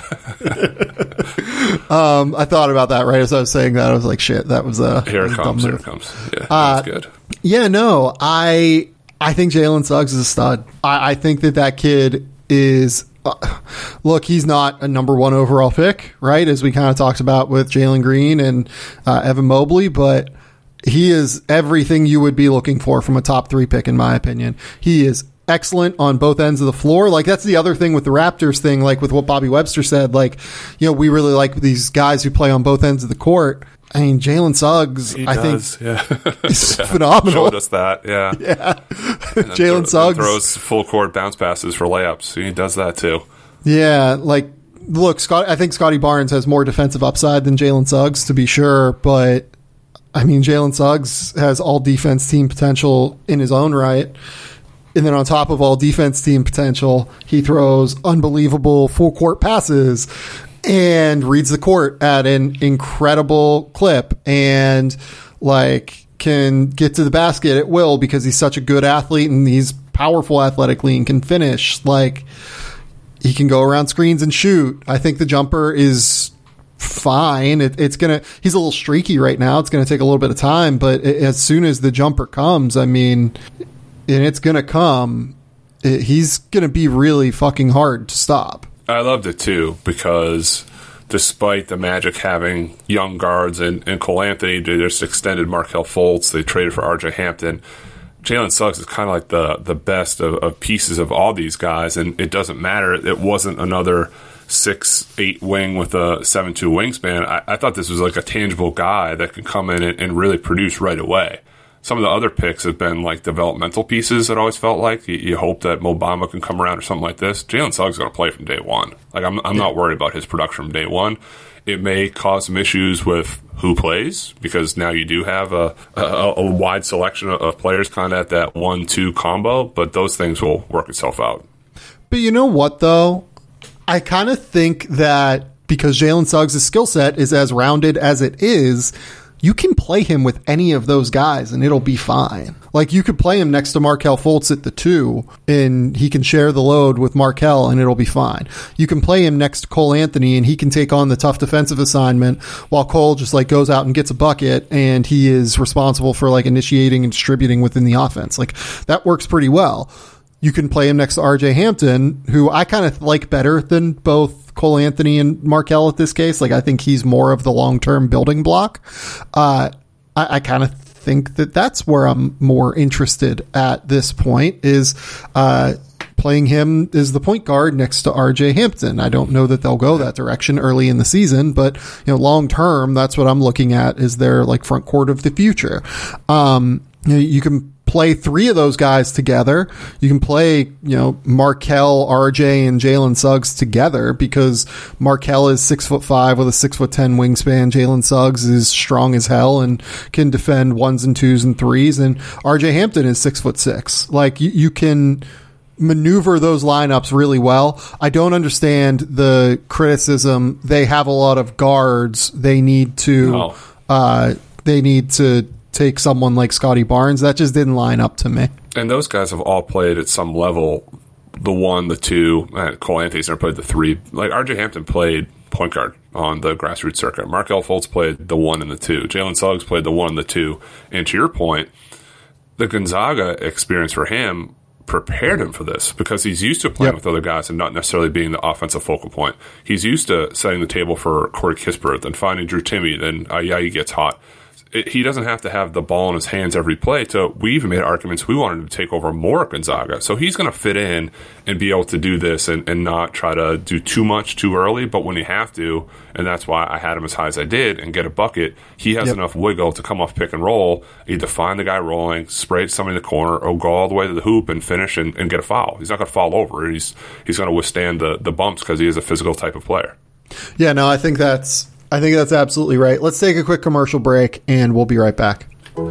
um, I thought about that right as I was saying that. I was like, shit, that was a Here it comes, here it comes. Yeah, uh, that's good. Yeah, no, I I think Jalen Suggs is a stud. I, I think that that kid is... Uh, look, he's not a number one overall pick, right? As we kind of talked about with Jalen Green and uh, Evan Mobley, but he is everything you would be looking for from a top three pick, in my opinion. He is excellent on both ends of the floor. Like, that's the other thing with the Raptors thing, like with what Bobby Webster said, like, you know, we really like these guys who play on both ends of the court. I mean, Jalen Suggs, he I does, think, yeah. is yeah. phenomenal. Showed us that, yeah. Yeah. Jalen Suggs throws full court bounce passes for layups. He does that too. Yeah, like, look, Scott. I think Scotty Barnes has more defensive upside than Jalen Suggs, to be sure. But I mean, Jalen Suggs has all defense team potential in his own right. And then on top of all defense team potential, he throws unbelievable full court passes and reads the court at an incredible clip and like can get to the basket at will because he's such a good athlete and he's powerful athletically and can finish. Like, he can go around screens and shoot. I think the jumper is fine. It, it's going to, he's a little streaky right now. It's going to take a little bit of time, but it, as soon as the jumper comes, I mean, and it's going to come, it, he's going to be really fucking hard to stop. I loved it too because despite the Magic having young guards and, and Cole Anthony, they just extended Markelle Fultz. They traded for R J Hampton. Jalen Suggs is kind of like the, the best of, of pieces of all these guys, and it doesn't matter. It wasn't another six eight wing with a seven two wingspan. I, I thought this was like a tangible guy that could come in and, and really produce right away. Some of the other picks have been like developmental pieces. It always felt like you, you hope that Mo Bamba can come around or something like this. Jalen Suggs is going to play from day one. Like I'm, I'm not worried about his production from day one. It may cause some issues with who plays because now you do have a, a, a wide selection of players kind of at that one two combo, but those things will work itself out. But you know what, though? I kind of think that because Jalen Suggs' skill set is as rounded as it is, you can play him with any of those guys and it'll be fine. Like, you could play him next to Markelle Fultz at the two and he can share the load with Markelle and it'll be fine. You can play him next to Cole Anthony and he can take on the tough defensive assignment while Cole just like goes out and gets a bucket and he is responsible for like initiating and distributing within the offense. Like, that works pretty well. You can play him next to R J Hampton, who I kind of like better than both Cole Anthony and Markelle at this case. Like, I think he's more of the long-term building block. Uh, I, I kind of think that that's where I'm more interested at this point, is uh, playing him as the point guard next to R J Hampton. I don't know that they'll go that direction early in the season, but you know, long-term, that's what I'm looking at is their like front court of the future. Um, you know, you can play three of those guys together. You can play, you know, Markelle, R J, and Jalen Suggs together because Markelle is six foot five with a six foot ten wingspan. Jalen Suggs is strong as hell and can defend ones and twos and threes. And R J Hampton is six foot six. Like, you, you can maneuver those lineups really well. I don't understand the criticism. They have a lot of guards. They need to, no. uh, they need to, take someone like Scotty Barnes. That just didn't line up to me. And those guys have all played at some level. The one, the two, uh, Cole Anthony's never played the three. Like, R J Hampton played point guard on the grassroots circuit. Markelle Fultz played the one and the two. Jalen Suggs played the one and the two. And to your point, the Gonzaga experience for him prepared him for this because he's used to playing yep. with other guys and not necessarily being the offensive focal point. He's used to setting the table for Corey Kispert, then finding Drew Timme, then uh, yeah, he gets hot. It, he doesn't have to have the ball in his hands every play. To we even made arguments we wanted him to take over more at Gonzaga. So he's going to fit in and be able to do this and, and not try to do too much too early. But when you have to, and that's why I had him as high as I did, and get a bucket, he has yep. enough wiggle to come off pick and roll, either find the guy rolling, spray somebody in the corner, or go all the way to the hoop and finish and, and get a foul. He's not going to fall over. He's he's going to withstand the, the bumps because he is a physical type of player. Yeah, no, I think that's I think that's absolutely right. Let's take a quick commercial break, and we'll be right back.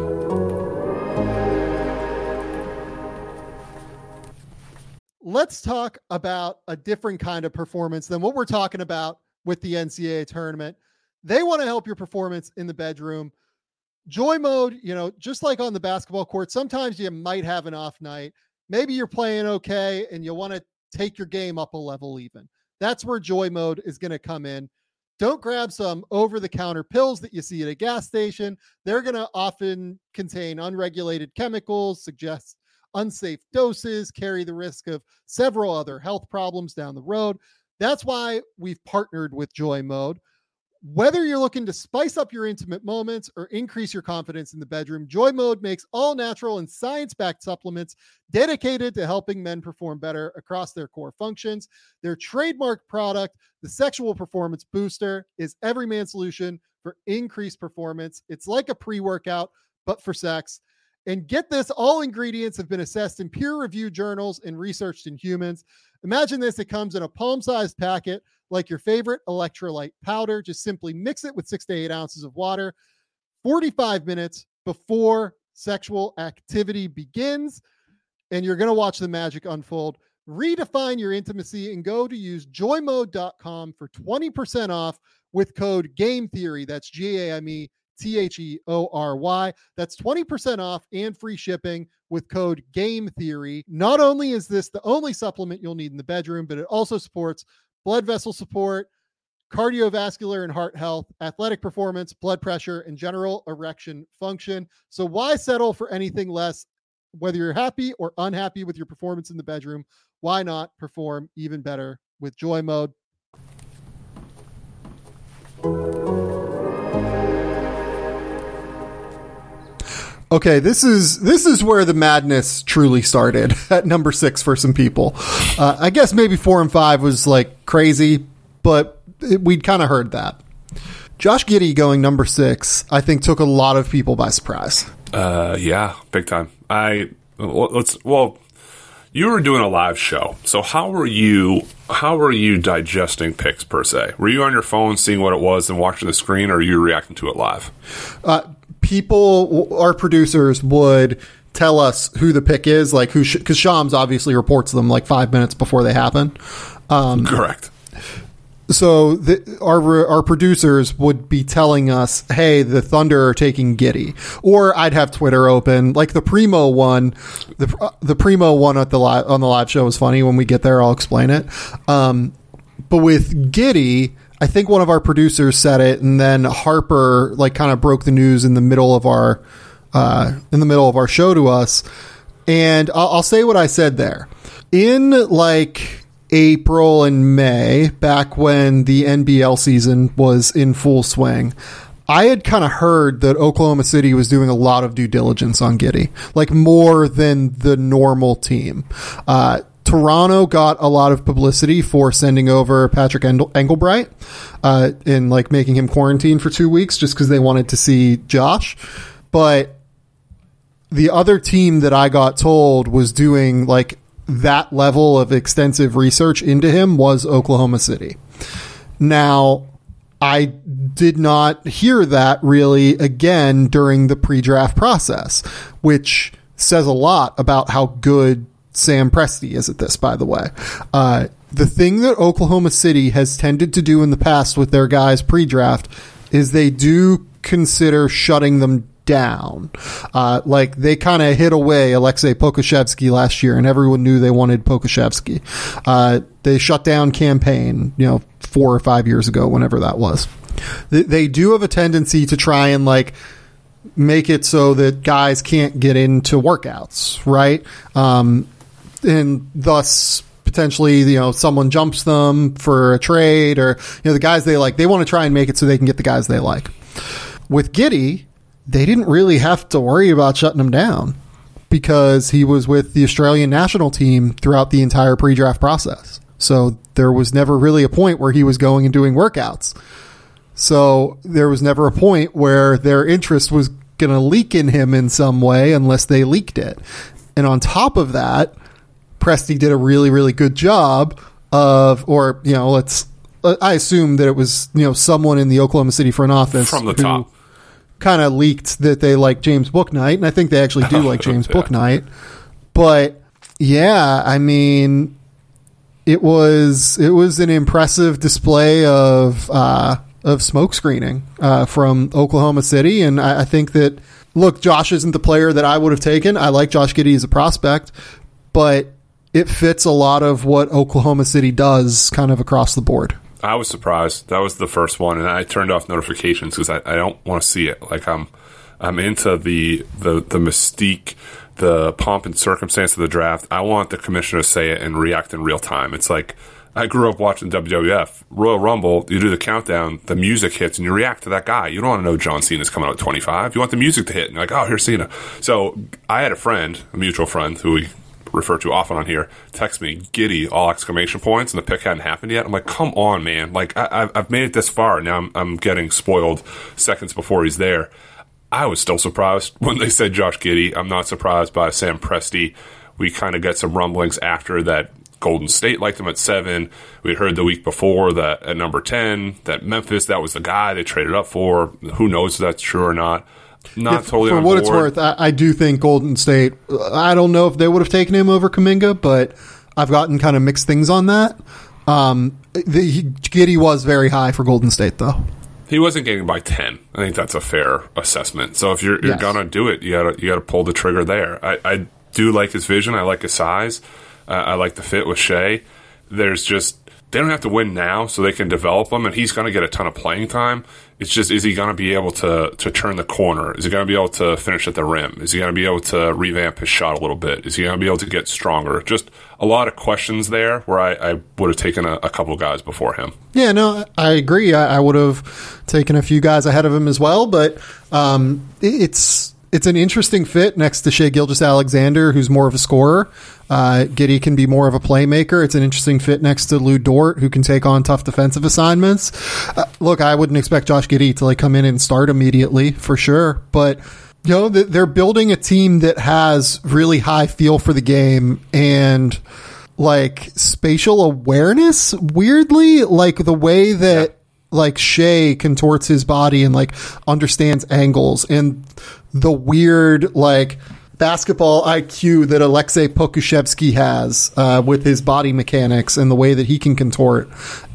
Let's talk about a different kind of performance than what we're talking about with the N C double A tournament. They want to help your performance in the bedroom. Joy Mode, you know, just like on the basketball court, sometimes you might have an off night. Maybe you're playing okay, and you want to take your game up a level even. That's where Joy Mode is going to come in. Don't grab some over-the-counter pills that you see at a gas station. They're going to often contain unregulated chemicals, suggest unsafe doses, carry the risk of several other health problems down the road. That's why we've partnered with Joy Mode. Whether you're looking to spice up your intimate moments or increase your confidence in the bedroom, Joy Mode makes all natural and science-backed supplements dedicated to helping men perform better across their core functions. Their trademark product, the Sexual Performance Booster, is every man's solution for increased performance. It's like a pre-workout, but for sex. And get this, all ingredients have been assessed in peer-reviewed journals and researched in humans. Imagine this, it comes in a palm-sized packet like your favorite electrolyte powder. Just simply mix it with six to eight ounces of water forty-five minutes before sexual activity begins, and you're going to watch the magic unfold. Redefine your intimacy and go to use joy mode dot com for twenty percent off with code GAMETHEORY. That's G A M E T H E O R Y. That's twenty percent off and free shipping with code GAMETHEORY. Not only is this the only supplement you'll need in the bedroom, but it also supports blood vessel support, cardiovascular and heart health, athletic performance, blood pressure, and general erection function. So why settle for anything less? Whether you're happy or unhappy with your performance in the bedroom, why not perform even better with Joy Mode? Okay, this is this is where the madness truly started at number six for some people. Uh, I guess maybe four and five was like crazy, but it, we'd kind of heard that. Josh Giddey going number six, I think, took a lot of people by surprise. Uh, yeah, big time. I let's well, you were doing a live show, so how were you? How were you digesting picks per se? Were you on your phone seeing what it was and watching the screen, or are you reacting to it live? Uh, people, our producers would tell us who the pick is, like who, because Shams obviously reports them like five minutes before they happen. Um, Correct. so the, our our producers would be telling us, "Hey, the Thunder are taking Giddey," or I'd have Twitter open. Like the Primo one, the the Primo one at the live, on the live show was funny. When we get there, I'll explain it. Um, but with Giddey, I think one of our producers said it, and then Harper like kind of broke the news in the middle of our uh, in the middle of our show to us. And I'll, I'll say what I said there. In like April and May, back when the N B L season was in full swing, I had kind of heard that Oklahoma City was doing a lot of due diligence on Giddey, like more than the normal team. Uh, Toronto got a lot of publicity for sending over Patrick Engel- Engelbright uh, and like making him quarantine for two weeks just because they wanted to see Josh. But the other team that I got told was doing like that level of extensive research into him was Oklahoma City. Now, I did not hear that really again during the pre-draft process, which says a lot about how good Sam Presti is at this, by the way. Uh, the thing that Oklahoma City has tended to do in the past with their guys pre-draft is they do consider shutting them down. Uh, like they kind of hid away Alexei Pokushevsky last year, and everyone knew they wanted Pokushevsky. Uh, they shut down campaign, you know, four or five years ago, whenever that was. They, they do have a tendency to try and like make it so that guys can't get into workouts, right? Um, and thus potentially, you know, someone jumps them for a trade, or, you know, the guys they like, they want to try and make it so they can get the guys they like. With Giddey, they didn't really have to worry about shutting him down because he was with the Australian national team throughout the entire pre-draft process. So there was never really a point where he was going and doing workouts. So there was never a point where their interest was going to leak in him in some way unless they leaked it. And on top of that, Presti did a really, really good job of, or, you know, let's, I assume that it was, you know, someone in the Oklahoma City front office from the top kind of leaked that they like James Bouknight. And I think they actually do like James yeah. Bouknight. But yeah, I mean, it was, it was an impressive display of, uh, of smoke screening, uh, from Oklahoma City. And I, I think that, look, Josh isn't the player that I would have taken. I like Josh Giddey as a prospect, but it fits a lot of what Oklahoma City does kind of across the board. I was surprised. That was the first one, and I turned off notifications because I, I don't want to see it. Like I'm, I'm into the, the the mystique, the pomp and circumstance of the draft. I want the commissioner to say it and react in real time. It's like I grew up watching W W F Royal Rumble. You do the countdown, the music hits, and you react to that guy. You don't want to know John Cena's coming out at twenty-five. You want the music to hit, and you're like, oh, here's Cena. So I had a friend, a mutual friend, who we refer to often on here, text me Giddey all exclamation points, and the pick hadn't happened yet. I'm like, come on, man! Like I, I've made it this far. Now I'm, I'm getting spoiled seconds before he's there. I was still surprised when they said Josh Giddey. I'm not surprised by Sam Presti. We kind of get some rumblings after that Golden State liked him at seven. We had heard the week before that at number ten that Memphis, that was the guy they traded up for. Who knows if that's true or not. Not if, totally for on what board. It's worth, I, I do think Golden State, I don't know if they would have taken him over Kuminga, but I've gotten kind of mixed things on that. Um, the, he, Giddey was very high for Golden State, though. He wasn't getting by ten. I think that's a fair assessment. So if you're, you're yes. gonna do it, you gotta you gotta pull the trigger there. I, I do like his vision. I like his size. Uh, I like the fit with Shea. There's just, they don't have to win now, so they can develop him, and he's going to get a ton of playing time. It's just, is he going to be able to to turn the corner? Is he going to be able to finish at the rim? Is he going to be able to revamp his shot a little bit? Is he going to be able to get stronger? Just a lot of questions there where I, I would have taken a, a couple guys before him. Yeah, no, I agree. I, I would have taken a few guys ahead of him as well, but um, it's it's an interesting fit next to Shai Gilgeous-Alexander, who's more of a scorer. Uh, Giddey can be more of a playmaker. It's an interesting fit next to Lou Dort, who can take on tough defensive assignments. Uh, look, I wouldn't expect Josh Giddey to like come in and start immediately for sure, but you know, they're building a team that has really high feel for the game and like spatial awareness. Weirdly, like the way that yeah. like Shai contorts his body and like understands angles and the weird like basketball I Q that Alexei Pokusevsky has uh, with his body mechanics and the way that he can contort.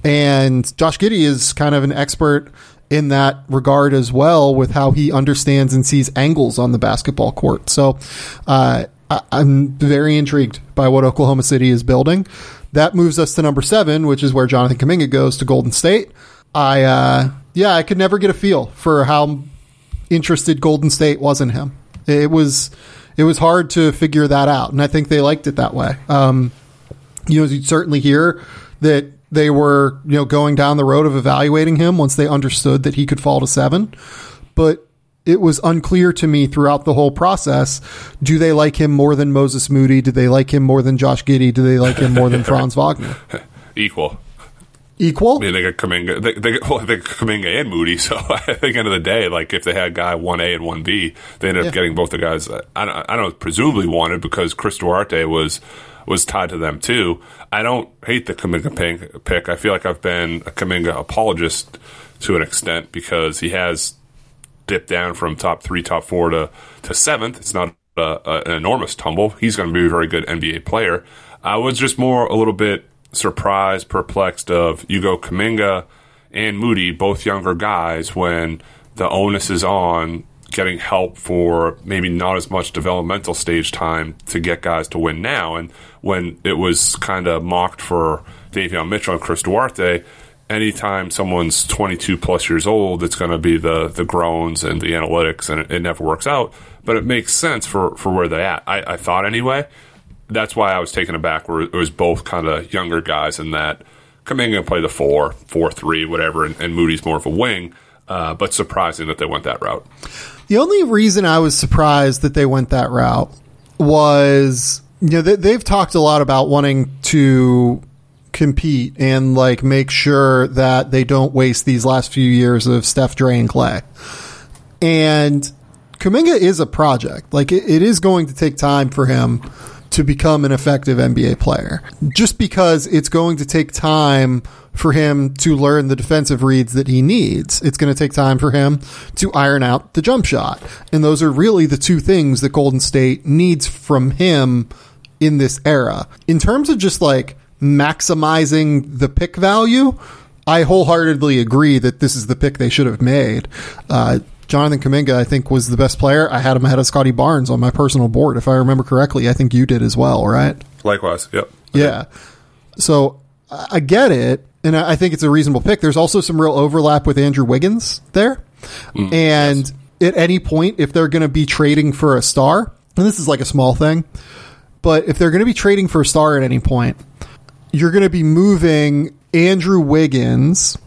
And Josh Giddey is kind of an expert in that regard as well, with how he understands and sees angles on the basketball court. So uh, I- I'm very intrigued by what Oklahoma City is building. That moves us to number seven, which is where Jonathan Kuminga goes to Golden State. I, uh, yeah, I could never get a feel for how interested Golden State was in him. It was, it was hard to figure that out. And I think they liked it that way. Um, you know, you'd certainly hear that they were, you know, going down the road of evaluating him once they understood that he could fall to seven. But it was unclear to me throughout the whole process. Do they like him more than Moses Moody? Do they like him more than Josh Giddey? Do they like him more than Franz Wagner? Equal. Equal? I mean, they got Kuminga, they, they, well, they got Kuminga and Moody. So I think end of the day, like if they had guy one A and one B, they ended up yeah. getting both the guys. I don't, I don't know, presumably wanted because Chris Duarte was was tied to them too. I don't hate the Kuminga pick. I feel like I've been a Kuminga apologist to an extent because he has dipped down from top three, top four to, to seventh. It's not a, a, an enormous tumble. He's going to be a very good N B A player. I was just more a little bit surprised, perplexed of you go Kuminga and Moody, both younger guys, when the onus is on getting help for maybe not as much developmental stage time to get guys to win now. And when it was kind of mocked for Davion Mitchell and Chris Duarte, anytime someone's twenty-two plus years old, it's going to be the the groans and the analytics, and it, it never works out. But it makes sense for, for where they're at. I, I thought anyway. That's why I was taken aback where it was both kind of younger guys in that Kuminga play the four, four, three, whatever, and, and Moody's more of a wing. Uh, but surprising that they went that route. The only reason I was surprised that they went that route was, you know, they, they've talked a lot about wanting to compete and like make sure that they don't waste these last few years of Steph, Dre, and Clay. And Kuminga is a project. Like it, it is going to take time for him to become an effective N B A player. Just because it's going to take time for him to learn the defensive reads that he needs. It's going to take time for him to iron out the jump shot. And those are really the two things that Golden State needs from him in this era. In terms of just like maximizing the pick value, I wholeheartedly agree that this is the pick they should have made. Uh, Jonathan Kuminga, I think, was the best player. I had him ahead of Scotty Barnes on my personal board, if I remember correctly. I think you did as well, right? Likewise, yep. Yeah. So I get it, and I think it's a reasonable pick. There's also some real overlap with Andrew Wiggins there. Mm, and yes. At any point, if they're going to be trading for a star, and this is like a small thing, but if they're going to be trading for a star at any point, you're going to be moving Andrew Wiggins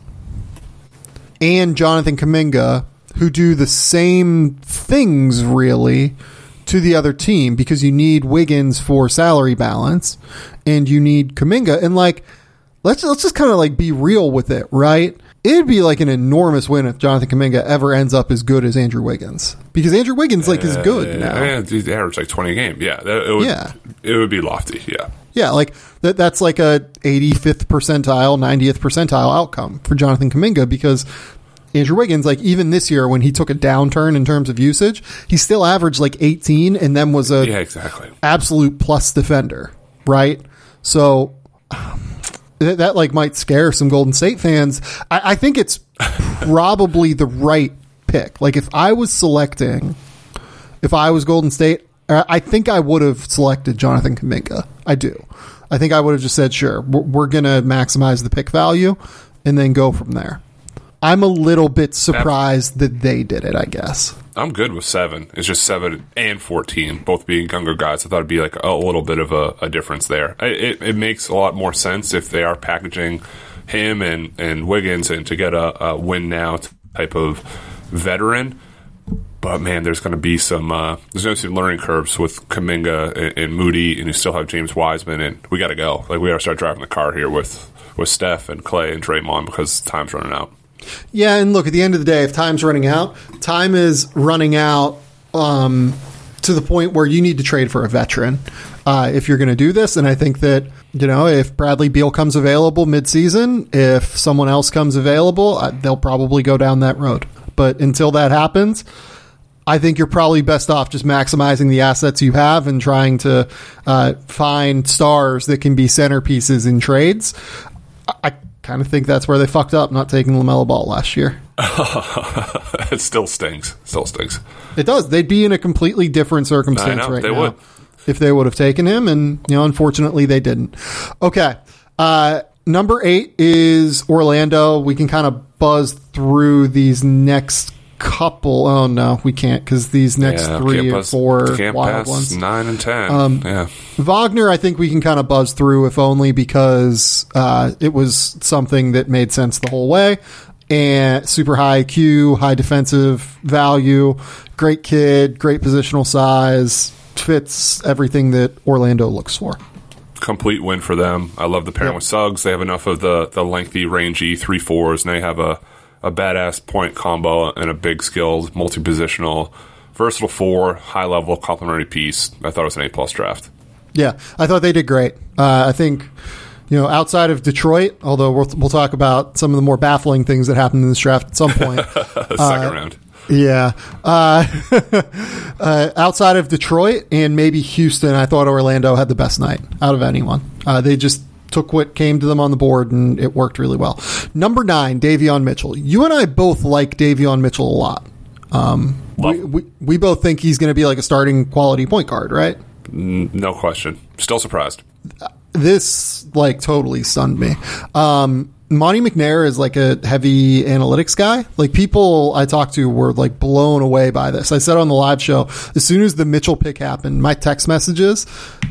and Jonathan Kuminga, who do the same things really to the other team, because you need Wiggins for salary balance and you need Kuminga. And like, let's, let's just kind of like be real with it, right? It'd be like an enormous win if Jonathan Kuminga ever ends up as good as Andrew Wiggins, because Andrew Wiggins like is good now. Uh, yeah, he averaged like twenty a game. Yeah. It would, yeah. It would be lofty. Yeah. Yeah. Like that, that's like a eighty-fifth percentile, ninetieth percentile outcome for Jonathan Kuminga, because Andrew Wiggins, like even this year when he took a downturn in terms of usage, he still averaged like eighteen and then was a yeah, exactly. absolute plus defender, right? So um, th- that like might scare some Golden State fans. I, I think it's probably the right pick. Like if I was selecting, if I was Golden State, I think I would have selected Jonathan Kuminga. I do. I think I would have just said, sure, we're, we're going to maximize the pick value and then go from there. I'm a little bit surprised that they did it, I guess. I'm good with seven. It's just seven and fourteen, both being younger guys. I thought it'd be like a little bit of a, a difference there. It, it makes a lot more sense if they are packaging him and, and Wiggins and to get a, a win now type of veteran. But, man, there's going to be some uh, there's going to be some learning curves with Kuminga and, and Moody, and you still have James Wiseman, and we got to go. Like, we got to start driving the car here with, with Steph and Clay and Draymond because time's running out. Yeah, and look, at the end of the day, if time's running out, time is running out um, to the point where you need to trade for a veteran uh, if you're going to do this. And I think that, you know, if Bradley Beal comes available midseason, if someone else comes available, uh, they'll probably go down that road. But until that happens, I think you're probably best off just maximizing the assets you have and trying to uh, find stars that can be centerpieces in trades. I, I kind of think that's where they fucked up, not taking LaMelo Ball last year. It still stings. Still stings. It does. They'd be in a completely different circumstance I know, right they now would. if they would have taken him, and you know, unfortunately, they didn't. Okay, uh, number eight is Orlando. We can kind of buzz through these next couple. Oh no, we can't, because these next Yeah, three or buzz, four can't wild pass ones. nine and ten. Um, yeah. Wagner, I think we can kind of buzz through, if only because uh, it was something that made sense the whole way. And super high I Q, high defensive value, great kid, great positional size, fits everything that Orlando looks for. Complete win for them. I love the pairing Yeah. with Suggs. They have enough of the, the lengthy, rangy three fours, and they have a, a badass point combo and a big skilled, multi-positional, versatile four, high-level complementary piece. I thought it was an A-plus draft. Yeah, I thought they did great. Uh, I think, you know, outside of Detroit, although we'll, we'll talk about some of the more baffling things that happened in this draft at some point. Second uh, round. Yeah. Uh, uh, outside of Detroit and maybe Houston, I thought Orlando had the best night out of anyone. Uh, they just took what came to them on the board, and it worked really well. Number nine, Davion Mitchell. You and I both like Davion Mitchell a lot. Um, we, we, we both think he's going to be like a starting quality point guard, right? No question. Still surprised. This like totally stunned me. Um, Monty McNair is like a heavy analytics guy. Like, people I talked to were like blown away by this. I said on the live show, as soon as the Mitchell pick happened, my text messages,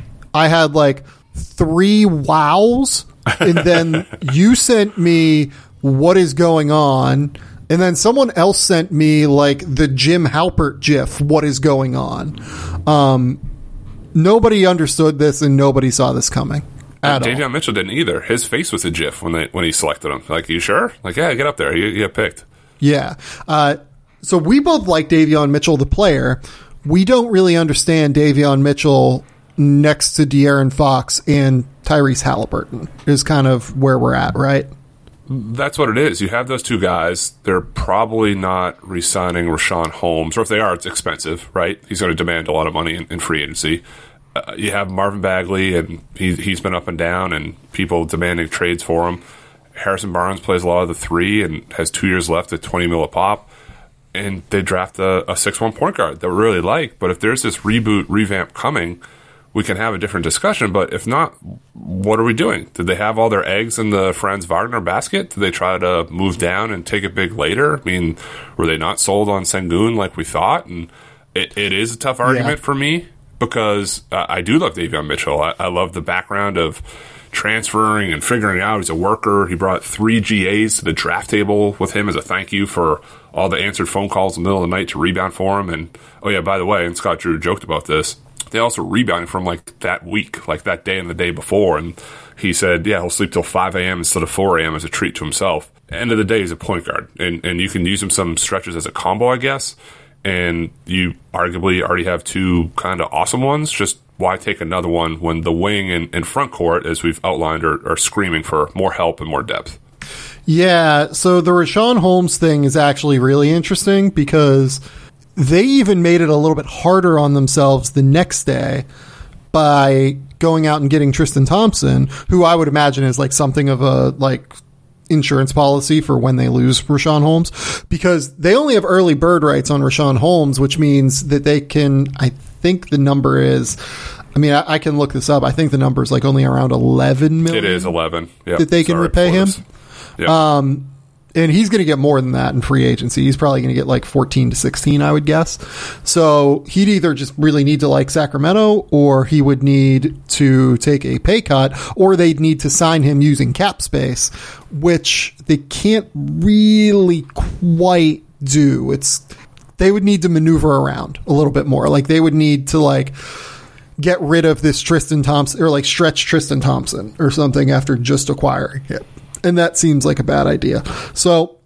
I had like three wows, and then you sent me what is going on, and then someone else sent me like the Jim Halpert gif, what is going on. Um, nobody understood this, and nobody saw this coming. And Davion Mitchell didn't either. His face was a GIF when they when he selected him. Like, you sure? Like, yeah, get up there. You, you get picked. Yeah. Uh, so we both like Davion Mitchell, the player. We don't really understand Davion Mitchell next to De'Aaron Fox and Tyrese Halliburton is kind of where we're at, right? That's what it is. You have those two guys. They're probably not re-signing Rashawn Holmes, or if they are, it's expensive, right? He's going to demand a lot of money in, in free agency. Uh, you have Marvin Bagley, and he, he's been up and down, and people demanding trades for him. Harrison Barnes plays a lot of the three and has two years left at twenty mil a pop. And they draft a, a six one point guard that we really like. But if there's this reboot, revamp coming, we can have a different discussion. But if not, what are we doing? Did they have all their eggs in the Franz Wagner basket? Did they try to move down and take it big later? I mean, were they not sold on Sengun like we thought? And it, it is a tough argument yeah. for me, because uh, I do love Davion Mitchell. I, I love the background of transferring and figuring out he's a worker. He brought three G As to the draft table with him as a thank you for all the answered phone calls in the middle of the night to rebound for him. And, oh yeah, by the way, and Scott Drew joked about this, they also rebounded from like that week, like that day and the day before. And he said, yeah, he'll sleep till five a.m. instead of four a.m. as a treat to himself. End of the day, he's a point guard. And, and you can use him some stretches as a combo, I guess. And you arguably already have two kind of awesome ones. Just why take another one when the wing and, and front court, as we've outlined, are, are screaming for more help and more depth? Yeah, so the Rashawn Holmes thing is actually really interesting, because they even made it a little bit harder on themselves the next day by going out and getting Tristan Thompson, who I would imagine is like something of a like insurance policy for when they lose Rashawn Holmes, because they only have early bird rights on Rashawn Holmes, which means that they can, I think the number is, I mean, I, I can look this up. I think the number is like only around eleven million. It is eleven. Yep. That they can Sorry, repay him. Yep. Um, and he's going to get more than that in free agency. He's probably going to get like fourteen to sixteen, I would guess. So he'd either just really need to like Sacramento, or he would need to take a pay cut, or they'd need to sign him using cap space, which they can't really quite do. It's, they would need to maneuver around a little bit more. Like, they would need to like get rid of this Tristan Thompson, or like stretch Tristan Thompson or something after just acquiring him. And that seems like a bad idea. So,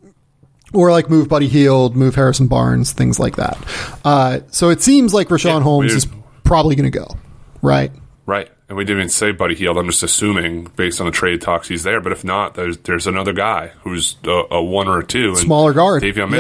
or like move Buddy Hield, move Harrison Barnes, things like that. Uh, so it seems like Rashawn yeah, Holmes is probably going to go, right? Right. And we didn't even say Buddy Hield. I'm just assuming, based on the trade talks, he's there. But if not, there's there's another guy who's a, a one or a two. And smaller guard. Davion Mitchell,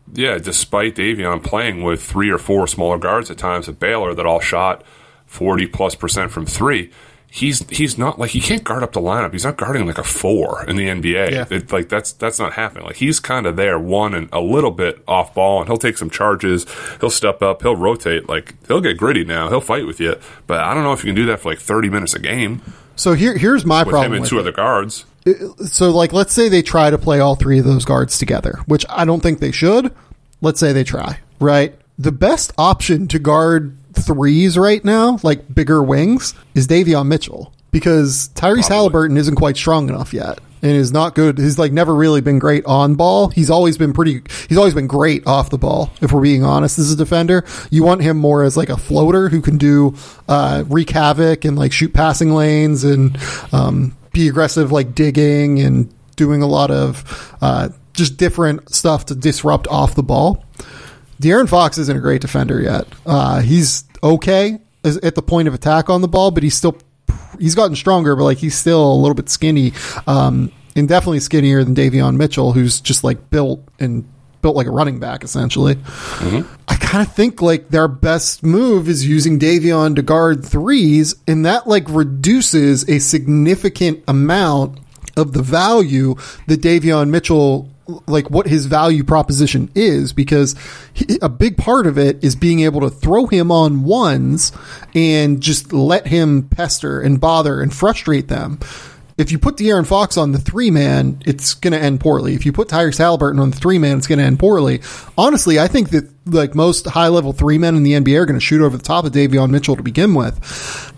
Yeah, despite Davion playing with three or four smaller guards at times at Baylor that all shot forty plus percent from three, he's he's not like he can't guard up the lineup. He's not guarding like a four in the N B A. Yeah. It, like that's that's not happening. Like he's kind of there, one and a little bit off ball, and he'll take some charges. He'll step up. He'll rotate. Like he'll get gritty now. He'll fight with you. But I don't know if you can do that for like thirty minutes a game. So here here's my with problem him and with two it. other guards. So like let's say they try to play all three of those guards together, which I don't think they should. Let's say they try, right? The best option to guard threes right now, like bigger wings, is Davion Mitchell, because Tyrese Probably. Halliburton isn't quite strong enough yet and is not good. He's like never really been great on ball. He's always been pretty, he's always been great off the ball, if we're being honest, as a defender. You want him more as like a floater who can do, uh, wreak havoc and like shoot passing lanes and, um, be aggressive, like digging and doing a lot of, uh, just different stuff to disrupt off the ball. De'Aaron Fox isn't a great defender yet. Uh, he's okay as, at the point of attack on the ball, but he's still, he's gotten stronger, but like he's still a little bit skinny, um, and definitely skinnier than Davion Mitchell, who's just like built and built like a running back essentially. Mm-hmm. I kind of think like their best move is using Davion to guard threes, and that like reduces a significant amount of the value that Davion Mitchell, like what his value proposition is, because he, a big part of it is being able to throw him on ones and just let him pester and bother and frustrate them. If you put De'Aaron Fox on the three man, it's going to end poorly. If you put Tyrese Halliburton on the three man, it's going to end poorly. Honestly, I think that like most high level three men in the N B A are going to shoot over the top of Davion Mitchell to begin with.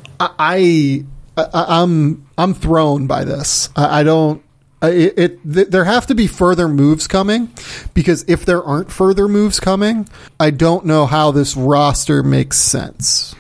I, I I'm I'm thrown by this. I, I don't. It, it th- there have to be further moves coming, because if there aren't further moves coming, I don't know how this roster makes sense.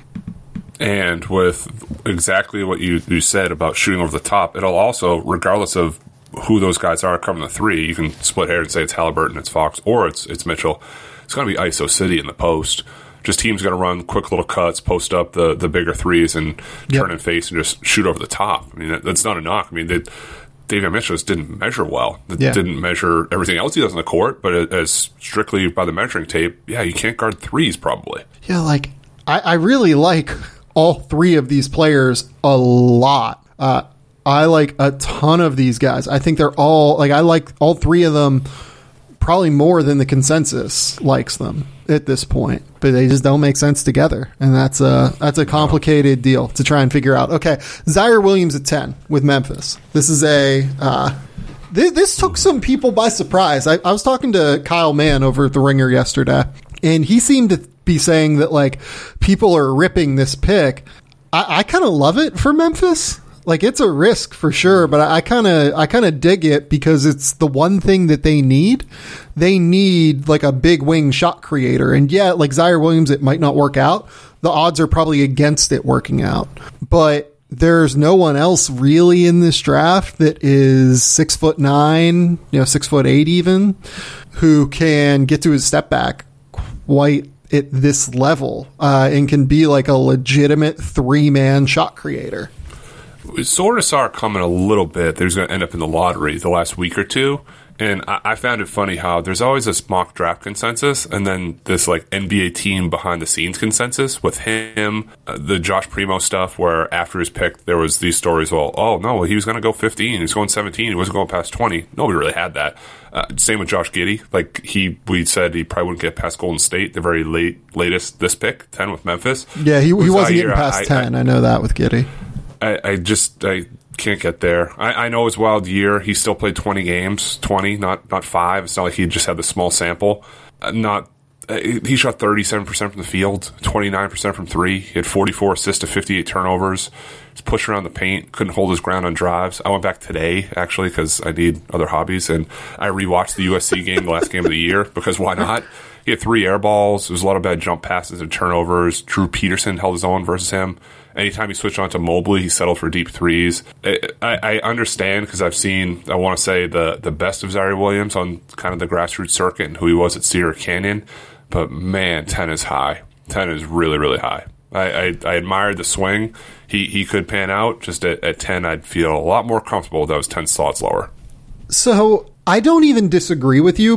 And with exactly what you, you said about shooting over the top, it'll also, regardless of who those guys are covering the three, you can split hair and say it's Halliburton, it's Fox, or it's it's Mitchell. It's going to be I S O City in the post. Just teams going to run quick little cuts, post up the, the bigger threes, and yep. turn and face and just shoot over the top. I mean, that, that's not a knock. I mean, they, Davion Mitchell just didn't measure well. It yeah. didn't measure everything else he does on the court, but as strictly by the measuring tape, yeah, you can't guard threes probably. Yeah, like, I, I really like all three of these players a lot. Uh, I like a ton of these guys. I think they're all, like, I like all three of them probably more than the consensus likes them at this point, but they just don't make sense together. And that's a, that's a complicated deal to try and figure out. Okay. Zaire Williams at ten with Memphis. This is a, uh, th- this took some people by surprise. I, I was talking to Kyle Mann over at The Ringer yesterday, and he seemed to be saying that like people are ripping this pick. I, I kind of love it for Memphis. Like, it's a risk for sure, but I kind of I kind of dig it because it's the one thing that they need. They need like a big wing shot creator, and yeah, like Zaire Williams, it might not work out. The odds are probably against it working out, but there's no one else really in this draft that is six foot nine, you know, six foot eight even, who can get to his step back quite at this level uh, and can be like a legitimate three man shot creator. We sort of saw it coming a little bit. There's going to end up in the lottery the last week or two. And I, I found it funny how there's always this mock draft consensus and then this like N B A team behind the scenes consensus with him, uh, the Josh Primo stuff where after his pick, there was these stories. Well, oh no, well, he was going to go fifteen. He was going seventeen. He wasn't going past twenty. Nobody really had that. Uh, same with Josh Giddey. Like he, we said he probably wouldn't get past Golden State, the very late, latest, this pick, ten with Memphis. Yeah. He, he wasn't Zaire, getting past I, ten. I, I, I know that with Giddey. I, I just, I can't get there. I, I know his wild year. He still played twenty games, twenty, not not five. It's not like he just had the small sample. Uh, not uh, he shot thirty-seven percent from the field, twenty-nine percent from three. He had forty-four assists to fifty-eight turnovers. He's pushed around the paint, couldn't hold his ground on drives. I went back today, actually, because I need other hobbies, and I rewatched the U S C game, the last game of the year, because why not? He had three air balls. There was a lot of bad jump passes and turnovers. Drew Peterson held his own versus him. Anytime he switched on to Mobley, he settled for deep threes. I, I, I understand because I've seen, I want to say, the, the best of Zaire Williams on kind of the grassroots circuit and who he was at Cedar Canyon. But, man, ten is high. ten is really, really high. I, I, I admired the swing. He he could pan out. Just at, at ten, I'd feel a lot more comfortable if that was ten slots lower. So I don't even disagree with you, but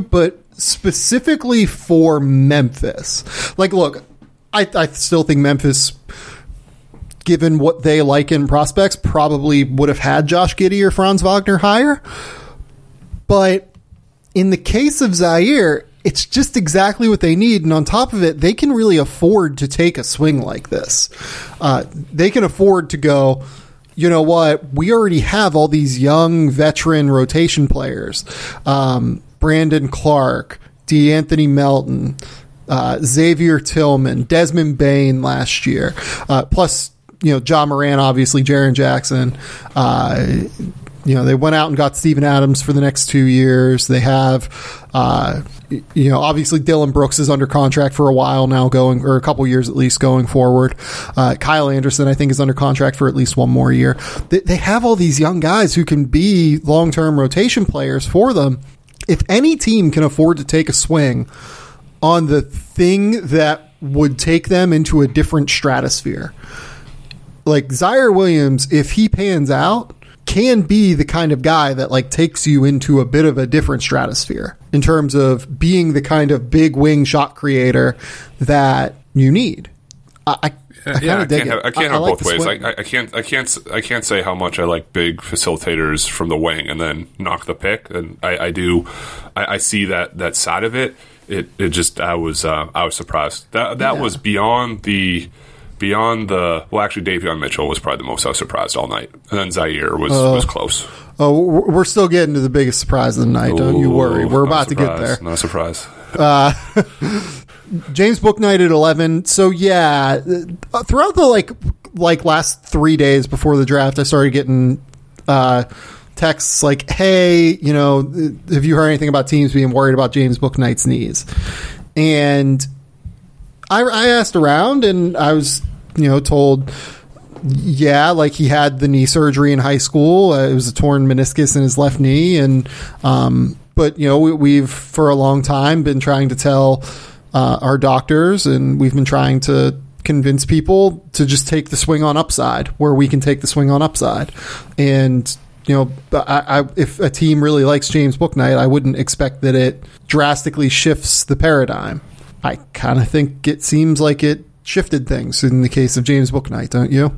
specifically for Memphis. Like, look, I, I still think Memphis, given what they like in prospects, probably would have had Josh Giddey or Franz Wagner higher. But in the case of Zaire, it's just exactly what they need. And on top of it, they can really afford to take a swing like this. Uh, they can afford to go, you know what, we already have all these young veteran rotation players. Um, Brandon Clark, DeAnthony Melton, uh, Xavier Tillman, Desmond Bain last year. Uh, plus, you know, John Moran, obviously, Jaren Jackson. Uh, you know, they went out and got Steven Adams for the next two years. They have, uh, you know, obviously Dylan Brooks is under contract for a while now going, or a couple years at least going forward. Uh, Kyle Anderson, I think, is under contract for at least one more year. They, they have all these young guys who can be long-term rotation players for them. If any team can afford to take a swing on the thing that would take them into a different stratosphere, like Zaire Williams, if he pans out, can be the kind of guy that like takes you into a bit of a different stratosphere in terms of being the kind of big wing shot creator that you need. I, I, I yeah, I dig can't it. have, I can't I, have I like both ways. swing. Like, I, I can't, I can't, I can't say how much I like big facilitators from the wing and then knock the pick. And I, I do, I, I see that that side of it. It, it just, I was, uh, I was surprised. That that Yeah. was beyond the. Beyond the, well, actually, Davion Mitchell was probably the most I was surprised all night, and then Zaire was Uh, was close. Oh, we're still getting to the biggest surprise of the night. Don't you worry. We're Ooh, about to get surprise, there. No surprise. Uh, James Bouknight at eleven. So yeah, uh, throughout the like like last three days before the draft, I started getting uh, texts like, "Hey, you know, have you heard anything about teams being worried about James Bouknight's knees?" And I, I asked around, and I was, you know, told, yeah, like he had the knee surgery in high school. Uh, it was a torn meniscus in his left knee. And, um, but, you know, we, we've for a long time been trying to tell uh, our doctors, and we've been trying to convince people to just take the swing on upside where we can take the swing on upside. And, you know, I, I, if a team really likes James Bouknight, I wouldn't expect that it drastically shifts the paradigm. I kind of think it seems like it shifted things in the case of James Bouknight, don't you?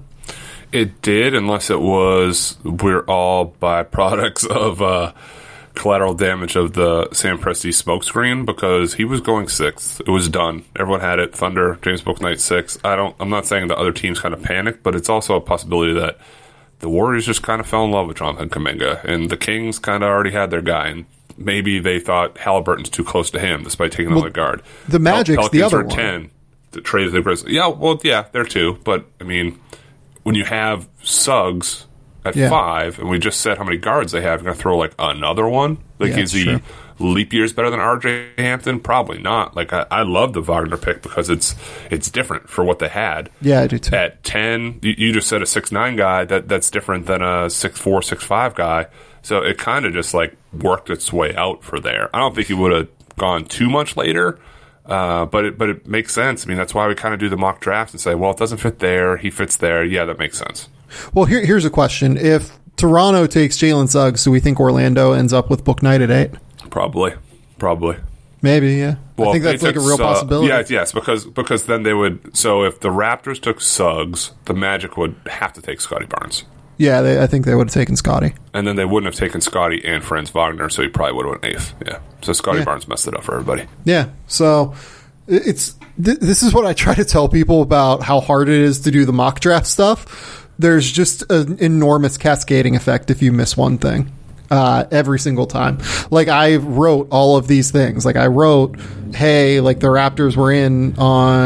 It did, unless it was we're all byproducts of uh, collateral damage of the Sam Presti smokescreen, because he was going sixth. It was done. Everyone had it. Thunder, James Bouknight sixth. I don't. I'm not saying the other teams kind of panicked, but it's also a possibility that the Warriors just kind of fell in love with Jonathan Kuminga, and the Kings kind of already had their guy, and maybe they thought Halliburton's too close to him, despite taking well, another guard. The Magic's Pel- the other were one. ten. The trade the Grizzlies. Yeah, well, yeah, they're two. But, I mean, when you have Suggs at Yeah. five, and we just said how many guards they have, you're going to throw, like, another one? Like, Yeah, is he true. leap years better than R J Hampton? Probably not. Like, I, I love the Wagner pick because it's it's different for what they had. Yeah, I do too. At ten, you, you just said a six nine guy. That That's different than a six four, six five guy. So it kind of just, like, worked its way out for there. I don't think he would have gone too much later. Uh, but it but it makes sense. I mean, that's why we kind of do the mock draft and say, well, it doesn't fit there. He fits there. Yeah, that makes sense. Well, here, here's a question. If Toronto takes Jalen Suggs, do we think Orlando ends up with Bouknight at eight? Probably. Probably. Maybe, yeah. Well, I think if that's they like a took real Su- possibility. Yeah, yes, because because then they would. So if the Raptors took Suggs, the Magic would have to take Scotty Barnes. Yeah, they, I think they would have taken Scotty. And then they wouldn't have taken Scotty and Franz Wagner, so he probably would have went eighth. Yeah. So Scotty Yeah. Barnes messed it up for everybody. Yeah, so it's th- this is what I try to tell people about how hard it is to do the mock draft stuff. There's just an enormous cascading effect if you miss one thing uh, every single time. Like, I wrote all of these things. Like, I wrote, hey, like the Raptors were in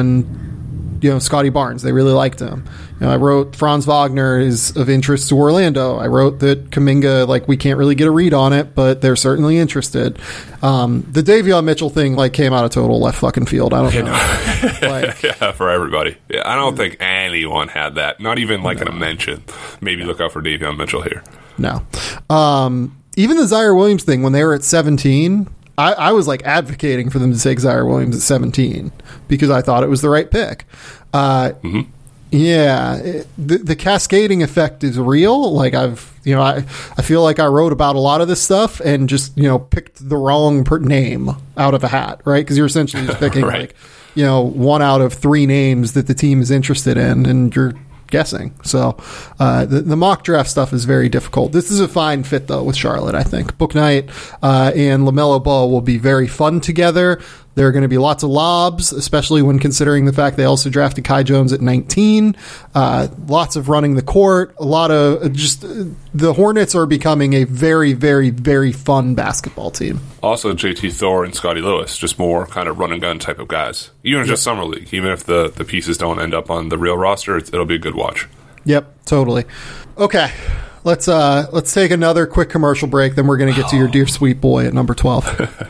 on, you know, Scotty Barnes. They really liked him. You know, I wrote Franz Wagner is of interest to Orlando. I wrote that Kuminga, like, we can't really get a read on it, but they're certainly interested. Um, the Davion Mitchell thing, like, came out of total left fucking field. I don't know. Like, Yeah, for everybody. Yeah, I don't think anyone had that. Not even like in a mention. Maybe look out for Davion Mitchell here. no. Um, even the Zaire Williams thing, when they were at seventeen, I, I was, like, advocating for them to take Zaire Williams at seventeen because I thought it was the right pick. Uh, Mm-hmm. Yeah, it, the, the cascading effect is real. Like I've, you know, I, I feel like I wrote about a lot of this stuff and just, you know, picked the wrong per- name out of a hat, right? Because you're essentially just picking right. like, you know, one out of three names that the team is interested in, and you're guessing. So uh, the, the mock draft stuff is very difficult. This is a fine fit, though, with Charlotte, I think. Bouknight uh, and LaMelo Ball will be very fun together. There are going to be lots of lobs, especially when considering the fact they also drafted Kai Jones at nineteen. Uh, lots of running the court. A lot of just uh, the Hornets are becoming a very, very, very fun basketball team. Also, J T Thor and Scotty Lewis, just more kind of run and gun type of guys. Even yep. just Summer League, even if the, the pieces don't end up on the real roster, it's, it'll be a good watch. Yep, totally. Okay, let's uh, let's take another quick commercial break. Then we're going to get to your dear sweet boy at number twelve.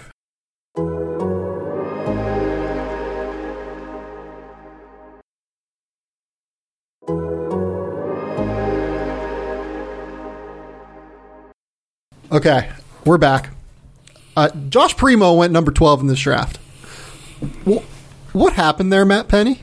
Okay, we're back. Uh, Josh Primo went number twelve in this draft. What, what happened there, Matt Penny?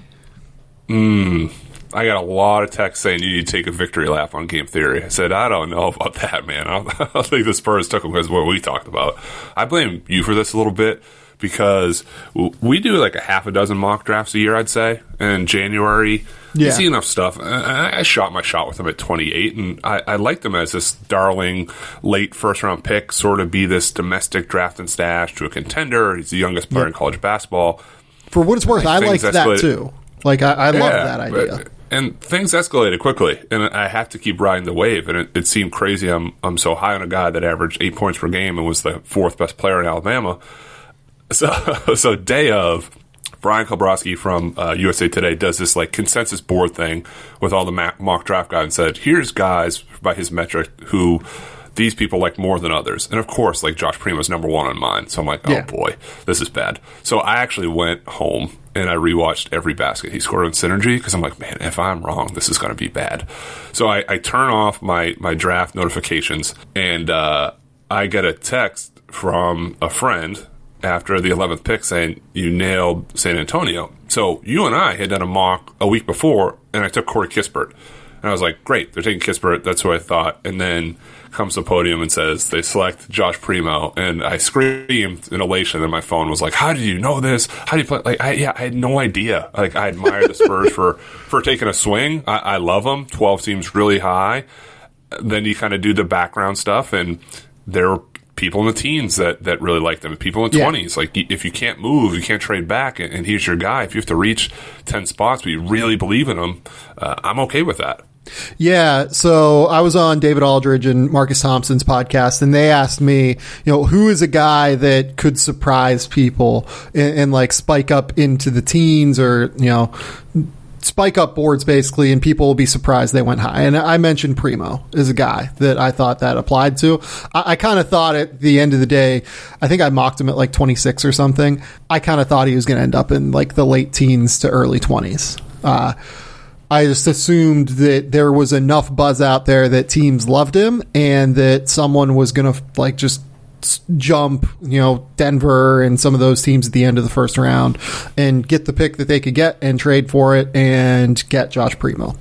Mm, I got a lot of texts saying you need to take a victory lap on Game Theory. I said, I don't know about that, man. I don't, I don't think the Spurs took him because of what we talked about. I blame you for this a little bit because we do like a half a dozen mock drafts a year, I'd say, in January. Yeah. You see enough stuff. I, I shot my shot with him at twenty-eight, and I, I liked him as this darling late first-round pick, sort of be this domestic draft and stash to a contender. He's the youngest player yep. in college basketball. For what it's worth, I, I liked that too. Like, I, I yeah, love that idea. But, and things escalated quickly, and I have to keep riding the wave. And it, it seemed crazy. I'm I'm so high on a guy that averaged eight points per game and was the fourth best player in Alabama. So, so day of, Brian Kalbrowski from uh, U S A Today does this like consensus board thing with all the ma- mock draft guys and said, here's guys by his metric who these people like more than others. And of course, like Josh Primo's number one on mine. So I'm like, oh yeah. boy, this is bad. So I actually went home and I rewatched every basket he scored on Synergy because I'm like, man, if I'm wrong, this is going to be bad. So I, I turn off my, my draft notifications and uh, I get a text from a friend after the eleventh pick saying, you nailed San Antonio. So you and I had done a mock a week before, and I took Corey Kispert. And I was like, great, they're taking Kispert. That's what I thought. And then comes the podium and says, they select Josh Primo. And I screamed in elation, and my phone was like, how did you know this? How do you play? Like, I, yeah, I had no idea. Like, I admire the Spurs for, for taking a swing. I, I love them. twelve seems really high. Then you kind of do the background stuff, and they're people in the teens that, that really like them. People in the yeah. twenties. Like, if you can't move, you can't trade back, and, and he's your guy. If you have to reach ten spots, but you really believe in him, uh, I'm okay with that. Yeah, so I was on David Aldridge and Marcus Thompson's podcast, and they asked me, you know, who is a guy that could surprise people and, and like spike up into the teens, or, you know, spike up boards basically, and people will be surprised they went high. And I mentioned Primo as a guy that I thought that applied to. I, I kind of thought at the end of the day, I think I mocked him at like twenty-six or something. I kind of thought he was going to end up in like the late teens to early twenties. Uh, I just assumed that there was enough buzz out there that teams loved him and that someone was going to like just jump, you know, Denver and some of those teams at the end of the first round and get the pick that they could get and trade for it and get Josh Primo.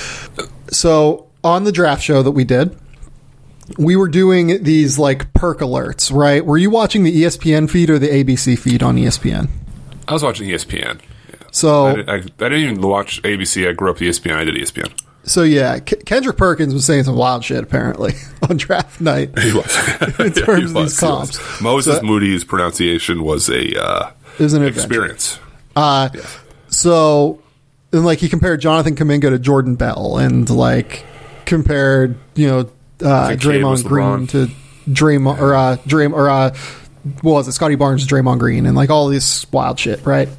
So on the draft show that we did, we were doing these like perk alerts, right? Were you watching the E S P N feed or the A B C feed on E S P N? I was watching E S P N. So I, did, I, I didn't even watch A B C. I grew up with E S P N. I did E S P N. So yeah, K- Kendrick Perkins was saying some wild shit apparently on draft night. He was in terms yeah, of these comps. Moses so, Moody's pronunciation was a uh, it was an experience. Uh, yeah. So, and like he compared Jonathan Kuminga to Jordan Bell, and like compared you know uh, Draymond Green to Draymond or uh, Draymond or uh, what was it? Scotty Barnes to Draymond Green, and like all this wild shit, right?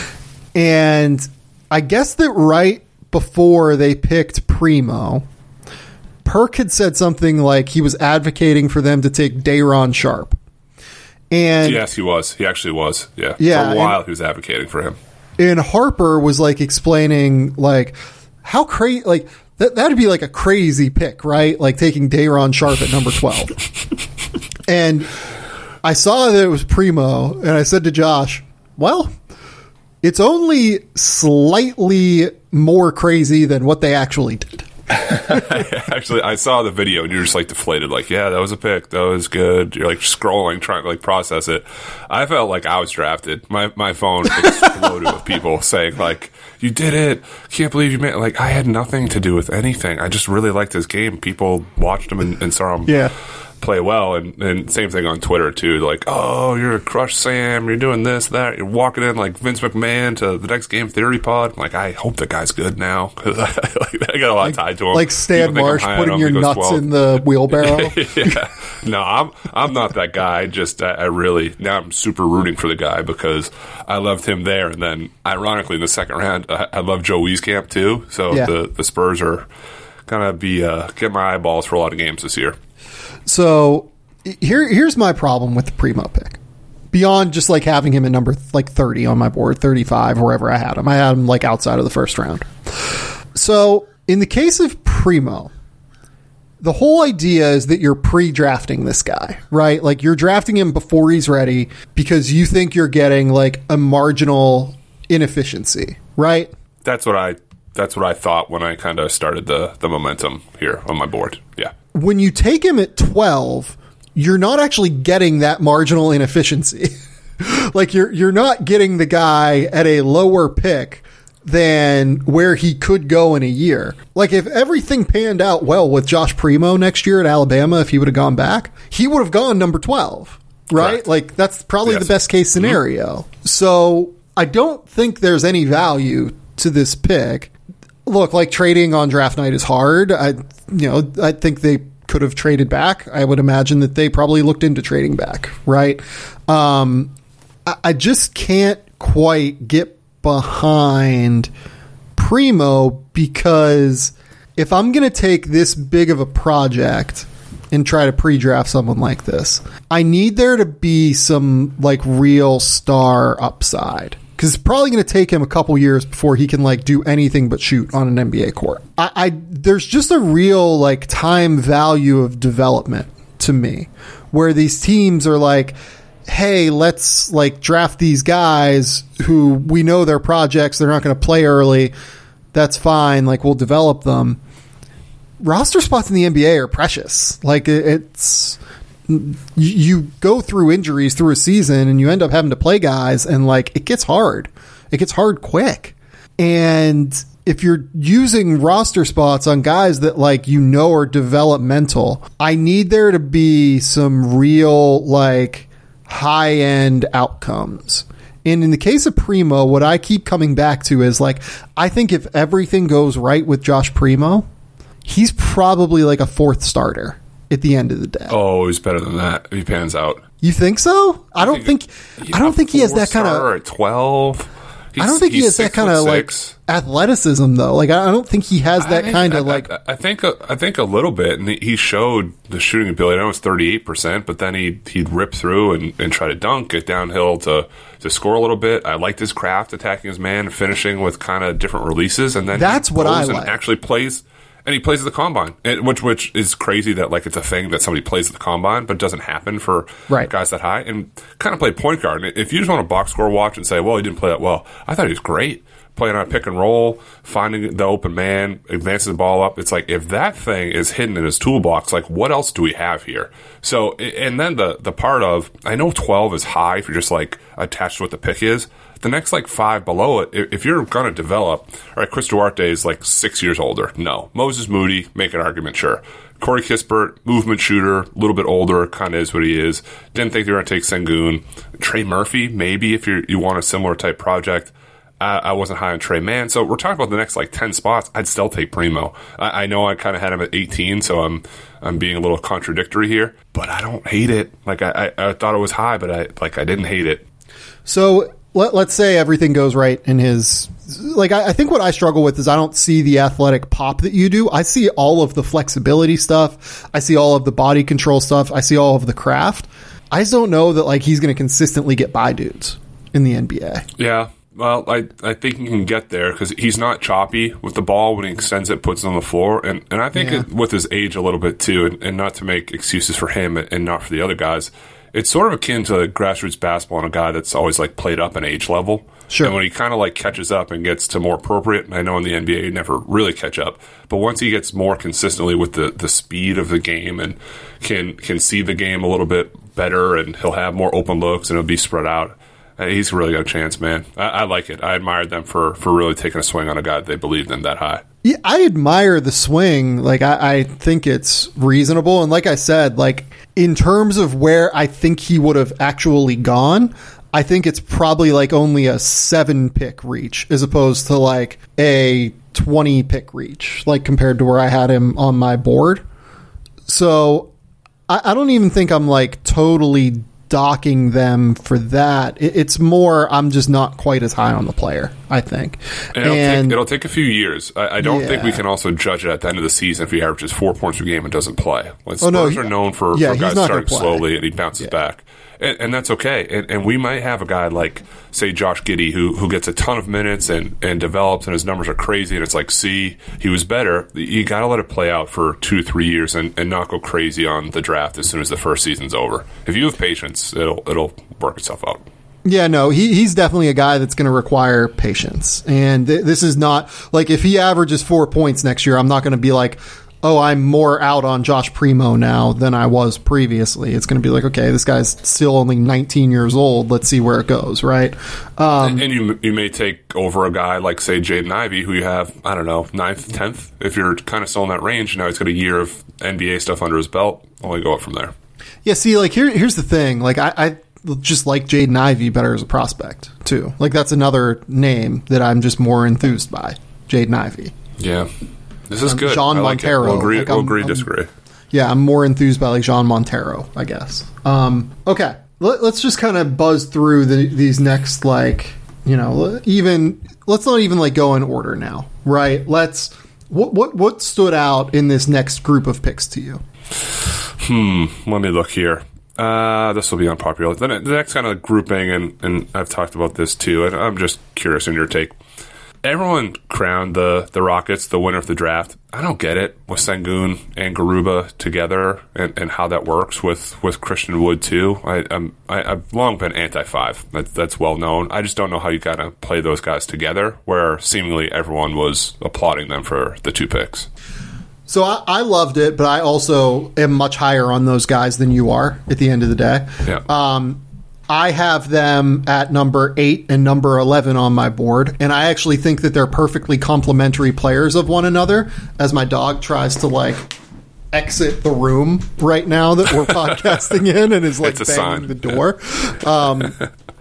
And I guess that right before they picked Primo, Perk had said something like he was advocating for them to take Day'Ron Sharpe. And yes, he was. He actually was. Yeah. yeah For a while, and, he was advocating for him. And Harper was like explaining like how crazy, like that, that'd be like a crazy pick, right? Like taking Day'Ron Sharpe at number twelve. And I saw that it was Primo, and I said to Josh, well, It's only slightly more crazy than what they actually did. Actually, I saw the video and you're just like deflated. Like, yeah, that was a pick. That was good. You're like scrolling, trying to like process it. I felt like I was drafted. My my phone exploded with people saying like, you did it. Can't believe you made it. Like, I had nothing to do with anything. I just really liked his game. People watched him and, and saw him yeah. play well. And, and same thing on Twitter too. Like, oh, you're a Crush Sam. You're doing this, that. You're walking in like Vince McMahon to the next Game Theory pod. I'm like, I hope the guy's good now because I, like, I got a lot like, tied to him. Like Stan Marsh putting your nuts twelve in the wheelbarrow. Yeah, no, I'm I'm not that guy. I just I, I really now I'm super rooting for the guy because I loved him there, and then ironically in the second round I, I love Joe Wieskamp too. So yeah. the the Spurs are gonna be uh, get my eyeballs for a lot of games this year. So here here's my problem with the Primo pick. Beyond just like having him at number like thirty on my board, thirty-five, wherever I had him. I had him like outside of the first round. So in the case of Primo, the whole idea is that you're pre-drafting this guy, right? Like you're drafting him before he's ready because you think you're getting like a marginal inefficiency, right? That's what I that's what I thought when I kind of started the the momentum here on my board. Yeah. When you take him at twelve, you're not actually getting that marginal inefficiency. Like you're you're not getting the guy at a lower pick than where he could go in a year. Like if everything panned out well with Josh Primo next year at Alabama, if he would have gone back, he would have gone number twelve, right? Correct. Like that's probably yes. the best case scenario. Mm-hmm. So I don't think there's any value to this pick. Look, like trading on draft night is hard. I, you know, I think they could have traded back. I would imagine that they probably looked into trading back, right? Um, I, I just can't quite get behind Primo because if I'm going to take this big of a project and try to pre-draft someone like this, I need there to be some like real star upside. Because it's probably going to take him a couple years before he can like do anything but shoot on an N B A court. I, I there's just a real like time value of development to me, where these teams are like, hey, let's like draft these guys who we know they're projects. They're not going to play early. That's fine. Like we'll develop them. Roster spots in the N B A are precious. Like it's. You go through injuries through a season and you end up having to play guys and like it gets hard. It gets hard quick. And if you're using roster spots on guys that like you know are developmental, I need there to be some real like high end outcomes. And in the case of Primo, what I keep coming back to is like I think if everything goes right with Josh Primo, he's probably like a fourth starter at the end of the day. Oh, he's better than that if he pans out. You think so? I don't think, think I don't think he has that kind of at twelve. I don't think he has that kind of like athleticism though. Like I don't think he has that kind of like. I, I think a, I think a little bit, and he showed the shooting ability. I know it's thirty eight percent, but then he he'd rip through and, and try to dunk, get downhill to to score a little bit. I liked his craft, attacking his man, and finishing with kind of different releases, and then that's what I like. Actually plays. And he plays at the combine, which which is crazy that like it's a thing that somebody plays at the combine, but it doesn't happen for right. guys that high. And kind of played point guard. And if you just want to box score watch and say, well, he didn't play that well, I thought he was great playing on a pick and roll, finding the open man, advancing the ball up. It's like if that thing is hidden in his toolbox, like what else do we have here? So, and then the the part of I know twelve is high if you're just like attached to what the pick is. The next like five below it, if you're going to develop, all right, Chris Duarte is like six years older. No. Moses Moody, make an argument, sure. Corey Kispert, movement shooter, a little bit older, kind of is what he is. Didn't think they were going to take Sengun. Trey Murphy, maybe if you you want a similar type project. Uh, I wasn't high on Trey Mann. So we're talking about the next like ten spots. I'd still take Primo. I, I know I kind of had him at eighteen, so I'm I'm being a little contradictory here, but I don't hate it. Like I, I, I thought it was high, but I like I didn't hate it. So let, let's say everything goes right in his. Like I, I think what I struggle with is I don't see the athletic pop that you do. I see all of the flexibility stuff. I see all of the body control stuff. I see all of the craft. I just don't know that like he's going to consistently get by dudes in the N B A. Yeah. Well, I, I think he can get there because he's not choppy with the ball when he extends it, puts it on the floor. And, and I think Yeah. it, with his age a little bit too, and, and not to make excuses for him and, and not for the other guys, it's sort of akin to grassroots basketball and a guy that's always like played up an age level. Sure. And when he kind of like catches up and gets to more appropriate, and I know in the N B A you never really catch up, but once he gets more consistently with the, the speed of the game and can can see the game a little bit better, and he'll have more open looks and it'll be spread out. Uh, He's really got a chance, man. I, I like it. I admired them for, for really taking a swing on a guy that they believed in that high. Yeah, I admire the swing. Like, I, I think it's reasonable. And like I said, like, in terms of where I think he would have actually gone, I think it's probably like only a seven pick reach as opposed to like a twenty pick reach, like compared to where I had him on my board. So I, I don't even think I'm like totally docking them for that. It, it's more I'm just not quite as high on the player, I think. And it'll, and take, it'll take a few years. I, I don't think we Yeah. can also judge it at the end of the season if he averages four points per game and doesn't play. Like, Spurs Oh, no, he- are known for, yeah, for he's guys not gonna starting play. slowly and he bounces Yeah. back. And, and that's okay. And, and we might have a guy like, say, Josh Giddey, who who gets a ton of minutes and, and develops, and his numbers are crazy. And it's like, see, he was better. You got to let it play out for two, three years and, and not go crazy on the draft as soon as the first season's over. If you have patience, it'll it'll work itself out. Yeah, no, he, he's definitely a guy that's going to require patience. And th- this is not like if he averages four points next year, I'm not going to be like, oh, I'm more out on Josh Primo now than I was previously. It's going to be like, okay, this guy's still only nineteen years old. Let's see where it goes, right? Um, And you you may take over a guy like, say, Jaden Ivey, who you have, I don't know, ninth, tenth. If you're kind of still in that range, now he's got a year of N B A stuff under his belt. Only go up from there. yeah, see, like here, here's the thing. Like I, I just like Jaden Ivey better as a prospect too. Like that's another name that I'm just more enthused by. Jaden Ivey. Yeah. This is good. Jean I like it. Montero. We'll agree, Like, we'll I'm- agree I'm- disagree. Yeah, I'm more enthused by like Jean Montero, I guess. Um, okay, Let, let's just kind of buzz through the, these next, like, you know, even let's not even like go in order now, right? Let's what what what stood out in this next group of picks to you? Hmm. Let me look here. Uh, this will be unpopular. The, ne- the next kind of grouping, and, and I've talked about this too, and I'm just curious in your take. Everyone crowned the, the Rockets the winner of the draft. I don't get it with Sengun and Garuba together, and, and how that works with, with Christian Wood too. I, I'm, I, I've long been anti-five. That, that's well known. I just don't know how you gotta play those guys together, where seemingly everyone was applauding them for the two picks. So I, I loved it, but I also am much higher on those guys than you are at the end of the day. Yeah. Um, I have them at number eight and number eleven on my board, and I actually think that they're perfectly complementary players of one another. As my dog tries to like exit the room right now that we're podcasting in, and is like It's a banging sign. the door. Um,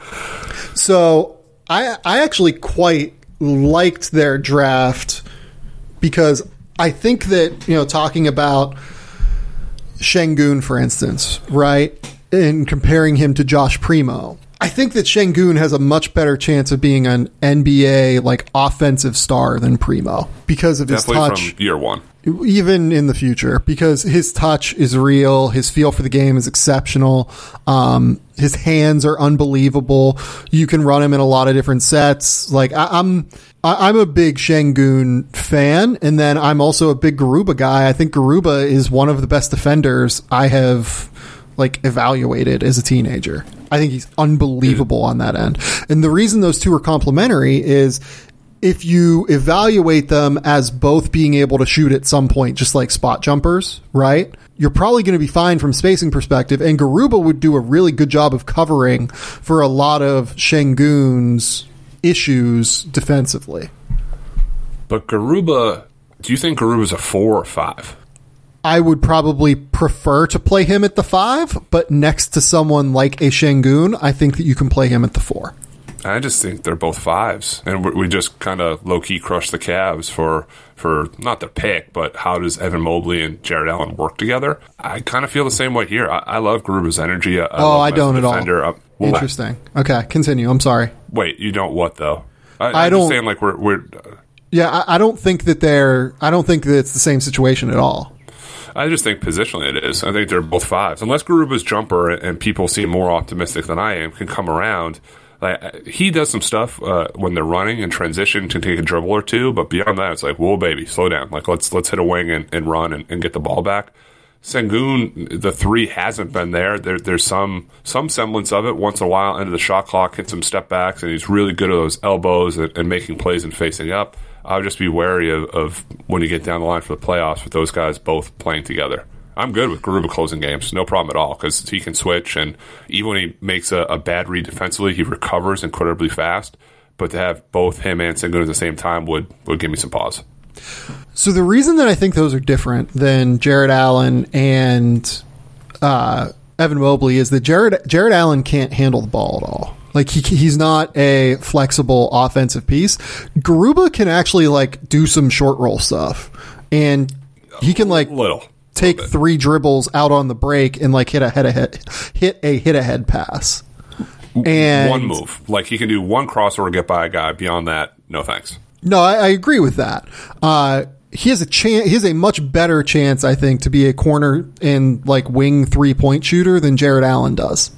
so I I actually quite liked their draft because I think that, you know, talking about Şengün, for instance, right? And comparing him to Josh Primo, I think that Şengün has a much better chance of being an N B A like offensive star than Primo because of his Definitely touch, from year one. even in the future, because his touch is real, his feel for the game is exceptional, um, his hands are unbelievable. You can run him in a lot of different sets. Like I, I'm, I, I'm a big Şengün fan, and then I'm also a big Garuba guy. I think Garuba is one of the best defenders I have like evaluated as a teenager. I think he's unbelievable on that end. And the reason those two are complementary is if you evaluate them as both being able to shoot at some point, just like spot jumpers, right? You're probably going to be fine from spacing perspective. And Garuba would do a really good job of covering for a lot of Şengün's issues defensively. But Garuba, do you think Garuba's a four or five? I would probably prefer to play him at the five, but next to someone like a Şengün, I think that you can play him at the four. I just think they're both fives, and we we just kind of low key crushed the Cavs for for not their pick, but how does Evan Mobley and Jared Allen work together? I kind of feel the same way here. I, I love Garuba's energy. I, I Oh, love I him as don't a at all. defender. Uh, well, Interesting. Okay, continue. I'm sorry. Wait, you don't what though? I, I I'm don't- just saying like we're we're. Uh, Yeah, I, I don't think that they're. I don't think that it's the same situation at all. I just think positionally it is. I think they're both fives. Unless Garuba's jumper and people seem more optimistic than I am can come around. Like, he does some stuff uh, when they're running and transition to take a dribble or two, but beyond that, it's like, whoa, baby, slow down. Like, let's let's hit a wing and, and run and, and get the ball back. Sengun, the three hasn't been there. there. There's some some semblance of it once in a while. Into the shot clock, hit some step backs, and he's really good at those elbows and, and making plays and facing up. I would just be wary of, of when you get down the line for the playoffs with those guys both playing together. I'm good with Garuba closing games, no problem at all, because he can switch, and even when he makes a, a bad read defensively, he recovers incredibly fast. But to have both him and Sengun at the same time would, would give me some pause. So the reason that I think those are different than Jared Allen and uh, Evan Mobley is that Jared Jared Allen can't handle the ball at all. Like, he he's not a flexible offensive piece. Garuba can actually, like, do some short roll stuff, and he can, like, little take little three dribbles out on the break and, like, hit a head ahead hit a hit ahead pass. And one move, like, he can do one crossover to get by a guy. Beyond that, no thanks. No, I, I agree with that. Uh, he has a chance. He has a much better chance, I think, to be a corner and, like, wing three point shooter than Jared Allen does.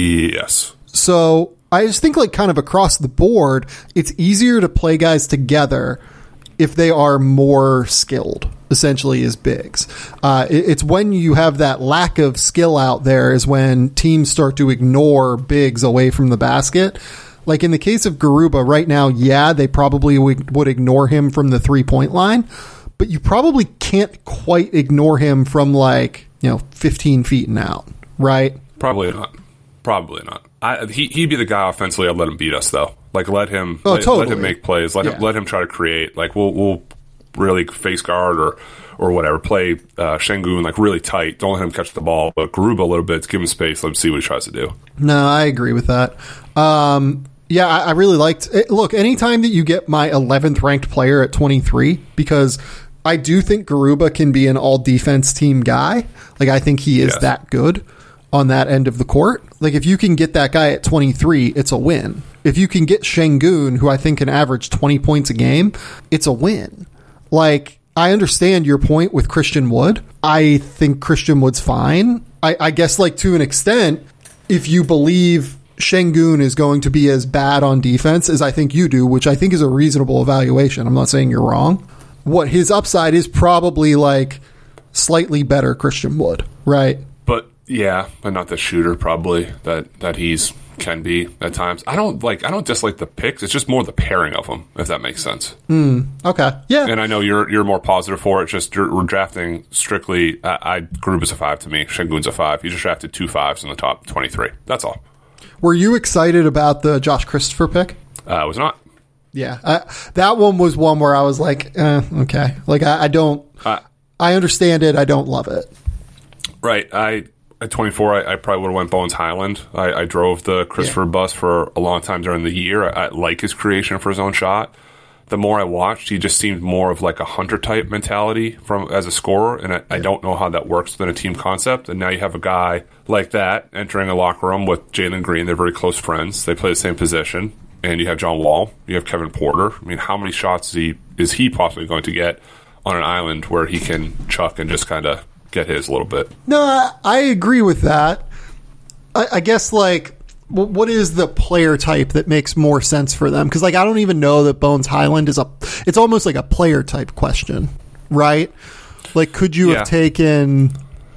Yes. So I just think, like, kind of across the board, it's easier to play guys together if they are more skilled, essentially, as bigs. Uh, it, it's when you have that lack of skill out there is when teams start to ignore bigs away from the basket. Like, in the case of Garuba right now, yeah, they probably would, would ignore him from the three-point line, but you probably can't quite ignore him from, like, you know, fifteen feet and out, right? Probably not. Probably not. I, he, he'd be the guy offensively. I'd let him beat us, though. Like, let him, oh, let, totally. let him make plays. Let yeah. him, let him try to create. Like, we'll, we'll really face guard or, or whatever. Play uh, Sengun, like, really tight. Don't let him catch the ball. But Garuba a little bit. Give him space. Let him see what he tries to do. No, I agree with that. Um, yeah, I, I really liked it. Look, anytime that you get my eleventh ranked player at twenty-three, because I do think Garuba can be an all defense team guy. Like, I think he is yes. that good on that end of the court. Like, if you can get that guy at twenty-three, it's a win. If you can get Sengun, who I think can average twenty points a game, it's a win. Like, I understand your point with Christian Wood. I think Christian Wood's fine. I, I guess, like, to an extent, if you believe Sengun is going to be as bad on defense as I think you do, which I think is a reasonable evaluation. I'm not saying you're wrong. What his upside is probably, like, slightly better Christian Wood, right? But yeah, but not the shooter probably that, that he's can be at times. I don't like I don't dislike the picks. It's just more the pairing of them, if that makes sense. Mm, okay. Yeah. And I know you're you're more positive for it. It's just you're, we're drafting strictly. I, I Garuba's a five to me. Sengun's a five. You just drafted two fives in the top twenty-three. That's all. Were you excited about the Josh Christopher pick? Uh, I was not. Yeah, I, that one was one where I was like, eh, okay. Like, I, I don't, uh, I understand it. I don't love it. Right. I At twenty-four, I, I probably would have went Bones Highland. I, I drove the Christopher yeah. bus for a long time during the year. I, I like his creation for his own shot. The more I watched, he just seemed more of like a Hunter-type mentality from as a scorer, and I, yeah. I don't know how that works within a team concept. And now you have a guy like that entering a locker room with Jalen Green. They're very close friends. They play the same position. And you have John Wall. You have Kevin Porter. I mean, how many shots is he, is he possibly going to get on an island where he can chuck and just kind of get his a little bit? No, I, I agree with that. I, I guess, like, what is the player type that makes more sense for them? Because, like, I don't even know that Bones Highland is a... It's almost like a player type question, right? Like, could you yeah. have taken...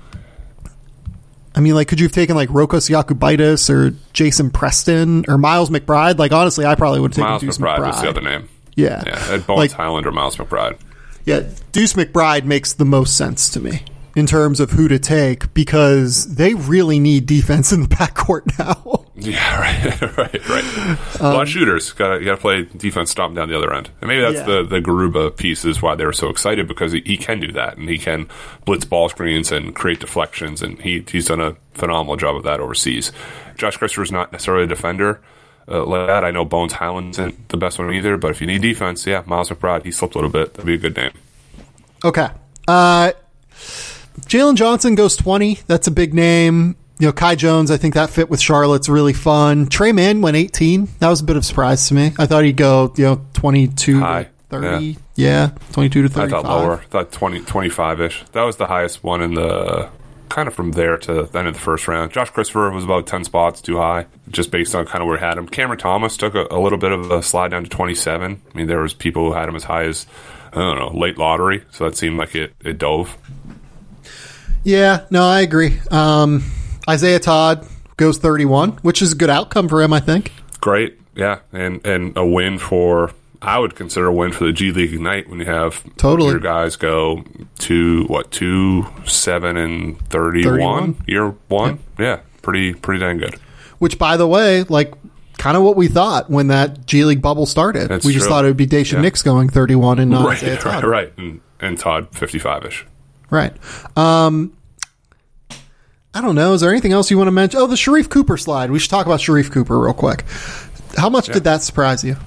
I mean, like, could you have taken, like, Rokos Yakubaitis or Jason Preston or Miles McBride? Like, honestly, I probably would have taken Miles Deuce McBride. McBride. Was the other name. Yeah. Yeah, Bones like, Highland or Miles McBride. Yeah, Deuce McBride makes the most sense to me in terms of who to take, because they really need defense in the backcourt now. Yeah, right, right, right. Um, a lot of shooters. Got you got to play defense, stop down the other end, and maybe that's yeah. the the Garuba piece is why they were so excited, because he, he can do that, and he can blitz ball screens and create deflections, and he he's done a phenomenal job of that overseas. Josh Christopher is not necessarily a defender uh, like that. I know Bones Highland isn't the best one either, but if you need defense, yeah, Miles McBride, he slipped a little bit. That'd be a good name. Okay. Uh, Jalen Johnson goes twenty. That's a big name. You know, Kai Jones, I think that fit with Charlotte's really fun. Trey Mann went eighteen. That was a bit of a surprise to me. I thought he'd go, you know, twenty-two High. to thirty. Yeah. yeah, twenty-two to thirty-five. I thought lower. I thought twenty, twenty-five-ish. That was the highest one in the kind of from there to the end of the first round. Josh Christopher was about ten spots too high, just based on kind of where we had him. Cameron Thomas took a, a little bit of a slide down to twenty-seven. I mean, there was people who had him as high as, I don't know, late lottery, so that seemed like it, it dove. Yeah, no, I agree. Um, Isaiah Todd goes thirty-one, which is a good outcome for him, I think. Great, yeah, and and a win for, I would consider a win for the G League Ignite when you have totally your guys go to, what, two, seven, and thirty-one, thirty-one. Year one? Yep. Yeah, pretty pretty dang good. Which, by the way, like, kind of what we thought when that G League bubble started. That's we just true. thought it would be Dacian yeah. Nix going thirty-one and not right, Isaiah Todd. Right, right. And, and Todd fifty-five-ish. Right. Um, I don't know. Is there anything else you want to mention? Oh, the Sharif Cooper slide. We should talk about Sharif Cooper real quick. How much yeah. did that surprise you?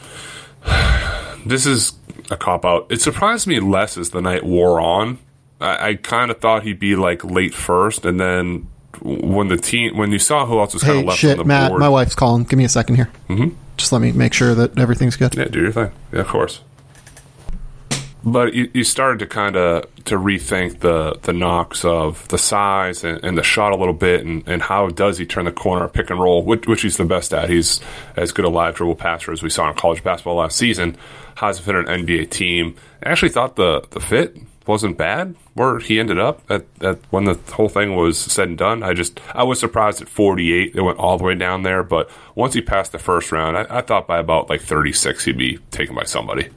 This is a cop-out. It surprised me less as the night wore on. I, I kind of thought he'd be like late first, and then when the team, when you saw who else was kind Hey, of left shit, on the Matt, board. my wife's calling. Give me a second here. Mm-hmm. Just let me make sure that everything's good. Yeah, do your thing. Yeah, of course. But you, you started to kind of to rethink the the knocks of the size and, and the shot a little bit, and, and how does he turn the corner, pick and roll, which, which he's the best at. He's as good a live dribble passer as we saw in college basketball last season. How does it fit an N B A team? I actually thought the, the fit wasn't bad where he ended up at, at when the whole thing was said and done. I just I was surprised at forty-eight. It went all the way down there, but once he passed the first round, I, I thought by about like thirty-six he'd be taken by somebody.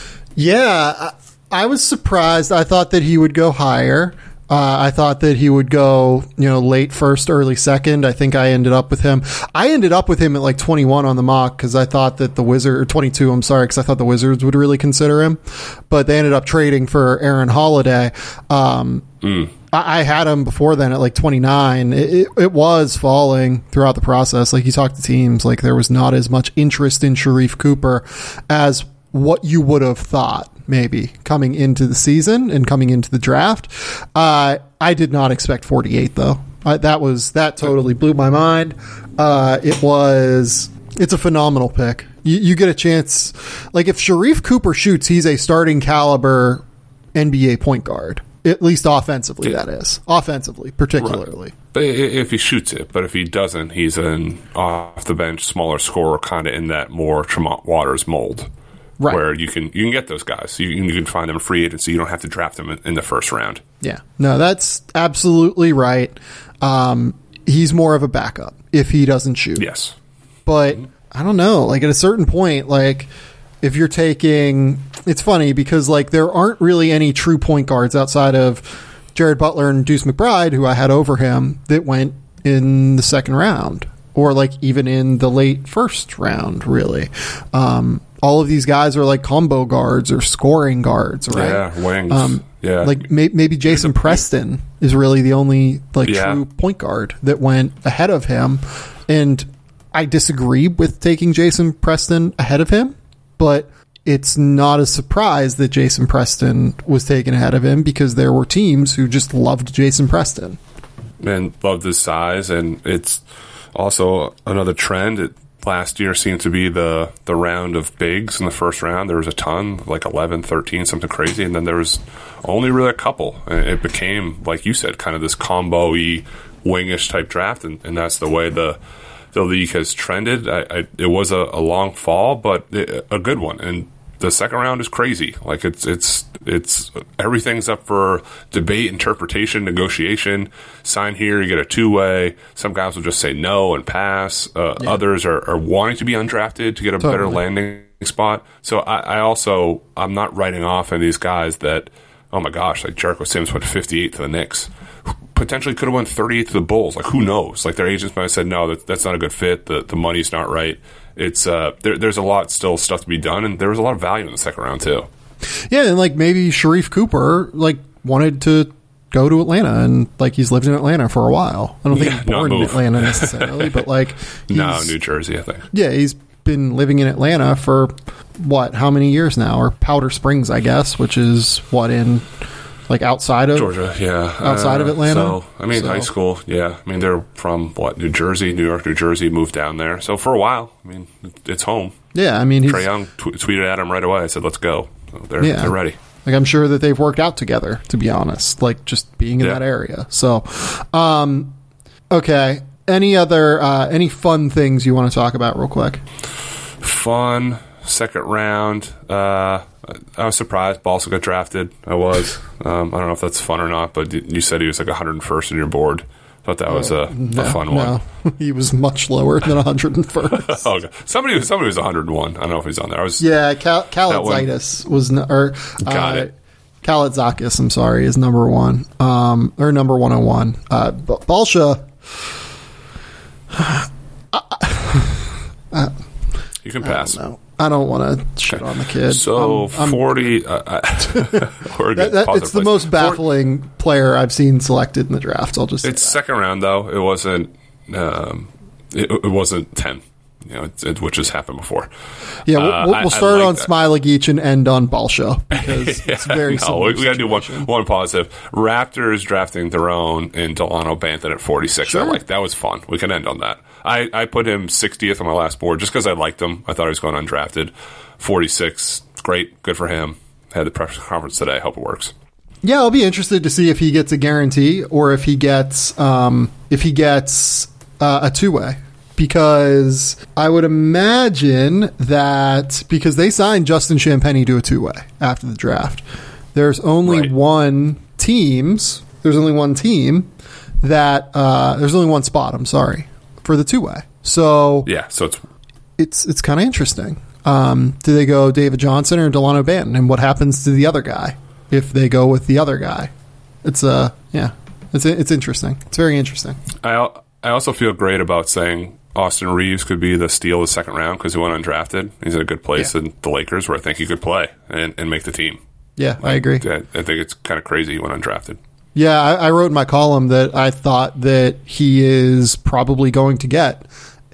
Yeah, I, I was surprised. I thought that he would go higher. Uh, I thought that he would go, you know, late first, early second. I think I ended up with him. I ended up with him at like twenty-one on the mock because I thought that the Wizards, or twenty-two, I'm sorry, because I thought the Wizards would really consider him. But they ended up trading for Aaron Holiday. Um, mm. I, I had him before then at like twenty-nine. It, it, it was falling throughout the process. Like, you talk to teams, like there was not as much interest in Sharif Cooper as what you would have thought, maybe, coming into the season and coming into the draft. Uh, I did not expect forty-eight, though. Uh, that was that totally blew my mind. Uh, it was it's a phenomenal pick. You, you get a chance. Like, if Sharif Cooper shoots, he's a starting caliber N B A point guard. At least offensively, yeah. that is. Offensively, particularly. Right. But if he shoots it, but if he doesn't, he's an off-the-bench, smaller scorer, kind of in that more Tremont Waters mold. Right. Where you can you can get those guys. You, you can find them free agency. You don't have to draft them in, in the first round. Yeah. No, that's absolutely right. Um, he's more of a backup if he doesn't shoot. Yes. But mm-hmm. I don't know. Like, at a certain point, like, if you're taking... It's funny because, like, there aren't really any true point guards outside of Jared Butler and Deuce McBride, who I had over him, that went in the second round. Or, like, even in the late first round, really. Um All of these guys are like combo guards or scoring guards, right? Yeah, wings. Um, yeah, like may- maybe Jason Preston is really the only like yeah. true point guard that went ahead of him, and I disagree with taking Jason Preston ahead of him, but it's not a surprise that Jason Preston was taken ahead of him because there were teams who just loved Jason Preston and loved his size, and it's also another trend. It, Last year seemed to be the, the round of bigs in the first round. There was a ton, like eleven, thirteen, something crazy, and then there was only really a couple. And it became, like you said, kind of this combo-y, wingish type draft, and, and that's the way the the league has trended. I, I, it was a, a long fall, but it, a good one. And the second round is crazy. Like, it's it's it's everything's up for debate, interpretation, negotiation. Sign here, you get a two-way. Some guys will just say no and pass. Uh, yeah. Others are, are wanting to be undrafted to get a totally. better landing spot. So I, I also I'm not writing off any of these guys that, oh my gosh, like Jericho Sims went fifty-eight to the Knicks. Potentially could have went thirty-eight to the Bulls. Like, who knows? Like, their agents might have said, no, that, that's not a good fit. The the money's not right. It's uh, there, there's a lot still stuff to be done, and there was a lot of value in the second round too. Yeah, and like maybe Sharif Cooper like wanted to go to Atlanta, and like he's lived in Atlanta for a while. I don't think yeah, he's born in Atlanta necessarily, but like no, New Jersey, I think. Yeah, he's been living in Atlanta for what? How many years now? Or Powder Springs, I guess, which is what in. Like outside of Georgia, yeah, outside uh, of Atlanta. So I mean, so. high school, yeah. I mean, they're from what New Jersey, New York, New Jersey. Moved down there, so for a while, I mean, it's home. Yeah, I mean, Trae Young t- tweeted at him right away. I said, "Let's go." So they're yeah. they're ready. Like, I'm sure that they've worked out together, to be honest, like just being in Yeah. that area. So, um, okay. Any other, uh, any fun things you want to talk about real quick? Fun second round. Uh, I was surprised Balsa got drafted. I was. Um, I don't know if that's fun or not, but you said he was like one hundred first in your board. Thought that was a, No, a fun one. No, he was much lower than one hundred first. Oh, okay. Somebody, somebody was one hundred one. I don't know if he's on there. I was. Yeah, Cal- Kalitzakis was, n- or Got uh, it. Kalitzakis, I'm sorry, is number one, um, or number one oh one. Uh, B- Balsha. You can pass. No, I don't want to shit on the kid. So I'm- I'm- forty. Uh, uh, we're that, good. that, Pause it's there, the please. most Forty- baffling player I've seen selected in the draft. I'll just say It's that. second round though. It wasn't. Um, it, it wasn't ten. You know, it, it, which has happened before. Yeah, we'll, Uh, we'll, I- we'll I start like on that. Smiley-Geach and end on Balsha because it's very no, similar. we, we got to do one, situation. one positive. Raptors drafting their own and Delano Banton at forty-six. Sure. I like that was fun. We can end on that. I, I put him sixtieth on my last board just because I liked him. I thought he was going undrafted. forty-six, great, good for him. Had the press conference today. Hope it works. Yeah, I'll be interested to see if he gets a guarantee or if he gets um, if he gets uh, a two way. Because I would imagine that because they signed Justin Champagnie to a two way after the draft, there's only Right. one teams. There's only one team that uh, there's only one spot. I'm sorry for the two way. So Yeah, so it's it's it's kind of interesting. Um, do they go David Johnson or Delano Banton, and what happens to the other guy if they go with the other guy? It's uh yeah, it's it's interesting. It's very interesting. I al- I also feel great about saying Austin Reeves could be the steal of the second round because he went undrafted. He's in a good place Yeah. in the Lakers where I think he could play and, and make the team. Yeah, I agree. I, I think it's kind of crazy he went undrafted. Yeah, I, I wrote in my column that I thought that he is probably going to get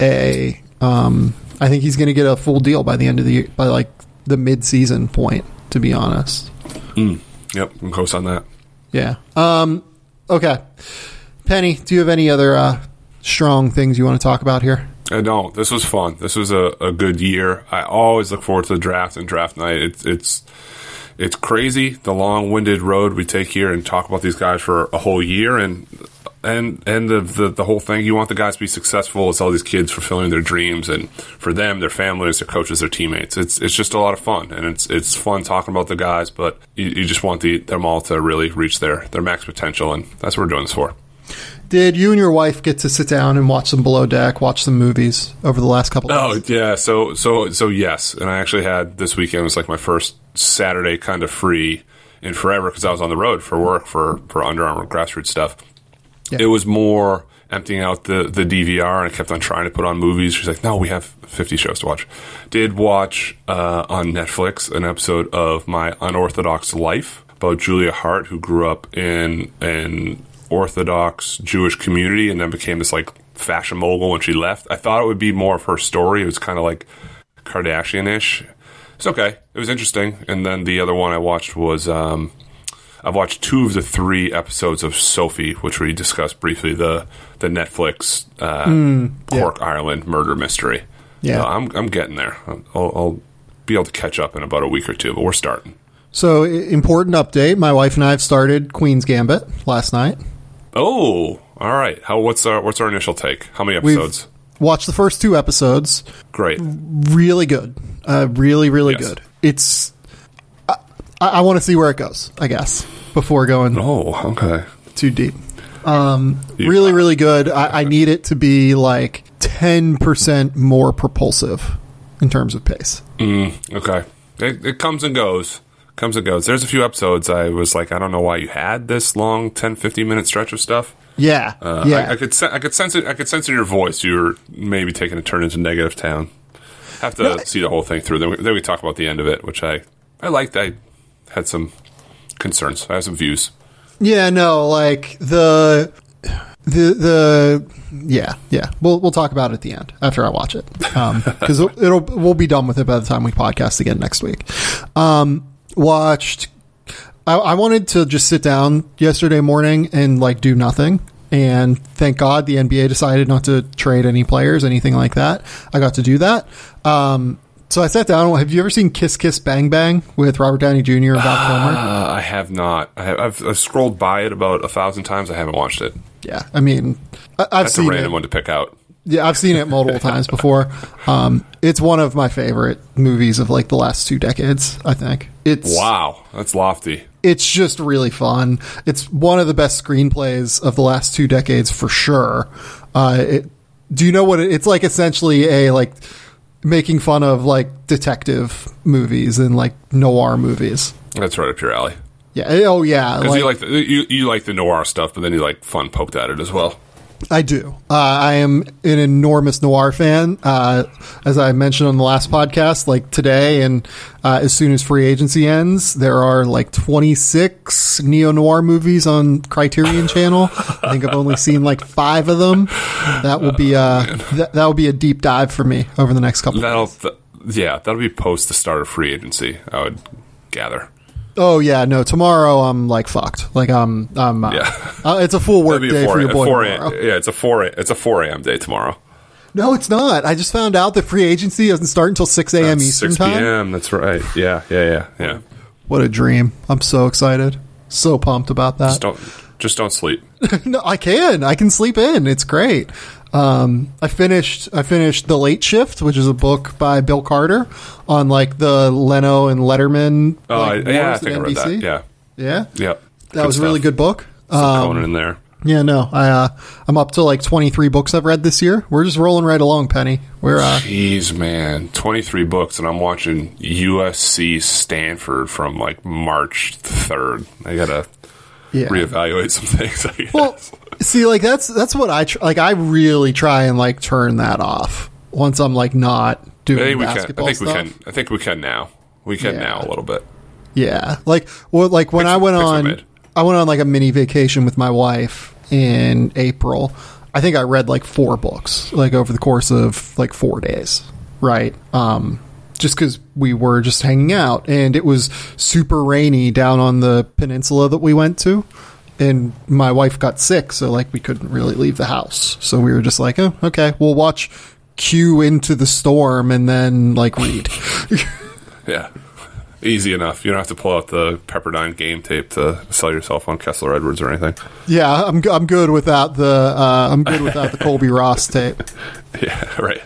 a. Um, I think he's going to get a full deal by the end of the year, by like the mid-season point. To be honest. Mm. Yep, I'm close on that. Yeah. Um, okay. Penny, do you have any other uh, strong things you want to talk about here? I don't. This was fun. This was a, a good year. I always look forward to the draft and draft night. It's it's it's crazy the long-winded road we take here and talk about these guys for a whole year and and and the the, the whole thing. You want the guys to be successful. It's all these kids fulfilling their dreams and for them, their families, their coaches, their teammates. It's it's just a lot of fun and it's it's fun talking about the guys. But you, you just want the, them all to really reach their their max potential, and that's what we're doing this for. Did you and your wife get to sit down and watch some Below Deck, watch some movies over the last couple of Oh days? yeah, so so so yes, and I actually had this weekend was like my first Saturday kind of free in forever because I was on the road for work for for Under Armour grassroots stuff. Yeah. It was more emptying out the the D V R, and I kept on trying to put on movies. She's like, "No, we have fifty shows to watch." Did watch uh, on Netflix an episode of My Unorthodox Life about Julia Hart, who grew up in an Orthodox Jewish community and then became this like fashion mogul when she left. I thought it would be more of her story. It was kind of like Kardashian-ish. It's okay. It was interesting. And then the other one I watched was um, I've watched two of the three episodes of Sophie, which we discussed briefly, the the Netflix uh, Mm, yeah. Cork Island murder mystery. Yeah. So I'm I'm getting there. I'll, I'll be able to catch up in about a week or two, but we're starting. So, i- important update. My wife and I have started Queen's Gambit last night. Oh, all right. How what's our what's our initial take? How many We've episodes? watched the first two episodes. Great. Really good. Uh, really, really Yes. good. It's. I, I want to see where it goes, I guess, before going Oh, okay. too deep. Um, You- really, really good. I, I need it to be like ten percent more propulsive in terms of pace. Mm, okay. It, it comes and goes. Comes and goes. There's a few episodes I was like, I don't know why you had this long ten, fifteen minute stretch of stuff. Yeah. Uh, yeah. I, I could sen- I could sense it. I could sense in your voice you were maybe taking a turn into negative town. Have to No, see the whole thing through. Then we, then we talk about the end of it, which I I liked. I had some concerns. I have some views. Yeah, no, like the the the yeah, yeah. We'll we'll talk about it at the end after I watch it. Um cuz it'll, it'll we'll be done with it by the time we podcast again next week. Um watched I, I wanted to just sit down yesterday morning and like do nothing. And thank God the N B A decided not to trade any players, anything like that. I got to do that. Um So I sat down. Have you ever seen Kiss Kiss Bang Bang with Robert Downey Junior and Val Kilmer? Uh, I have not. I have, I've, I've scrolled by it about a thousand times. I haven't watched it. Yeah, I mean, I, I've That's seen a random it. one to pick out. Yeah, I've seen it multiple times before. Um, it's one of my favorite movies of like the last two decades, I think. It's Wow, that's lofty. It's just really fun. It's one of the best screenplays of the last two decades for sure. Uh, it, do you know what it, it's like? Essentially a like making fun of like detective movies and like noir movies. That's right up your alley. Yeah. Oh yeah. Because Like, you like the, you, you like the noir stuff, but then you like fun poked at it as well. I do. Uh, I am an enormous noir fan. Uh, as I mentioned on the last podcast, like today and uh, as soon as free agency ends, there are like twenty-six neo-noir movies on Criterion Channel. I think I've only seen like five of them. That will be uh, th- that will be a deep dive for me over the next couple That'll, of days. th- yeah, that'll be post the start of free agency, I would gather. Oh yeah, no. Tomorrow I'm like fucked. Like I'm, I'm. Uh, Yeah. uh, it's a full work That'd be a day four- for your boy four tomorrow. a- Yeah, it's a four. a- It's a four a.m. day tomorrow. No, it's not. I just found out that free agency doesn't start until six a.m. Eastern six time. p.m. That's right. Yeah, yeah, yeah, yeah. What a dream. I'm so excited. So pumped about that. Just don't, just don't sleep. No, I can. I can sleep in. It's great. Um, I finished I finished The Late Shift, which is a book by Bill Carter on like the Leno and Letterman Oh, like, I, yeah, I wars think at I read N B C. that. Yeah, Yeah? yeah. That was a really good book. Some Um, Conan in there. yeah, no. I uh, I'm up to like twenty-three books I've read this year. We're just rolling right along, Penny. We're uh Jeez, man, twenty-three books, and I'm watching U S C Stanford from like March third. I gotta yeah. reevaluate some things. I guess. Well, see, like that's that's what I tr- like. I really try and like turn that off once I'm like not doing I think we can. I basketball think stuff. we can. I think we can now. We can Yeah. now a little bit. Yeah, like well, like when Picks- I went picks were on, made. I went on like a mini vacation with my wife in April. I think I read like four books, like over the course of like four days, right? Um, just because we were just hanging out, and it was super rainy down on the peninsula that we went to, and my wife got sick, so like we couldn't really leave the house. So we were just like, oh, okay, we'll watch Q Into the Storm and then like read. Yeah. Easy enough. You don't have to pull out the Pepperdine game tape to sell yourself on Kessler Edwards or anything. Yeah, I'm I'm good without the uh, I'm good without the Colby Ross tape. Yeah, right.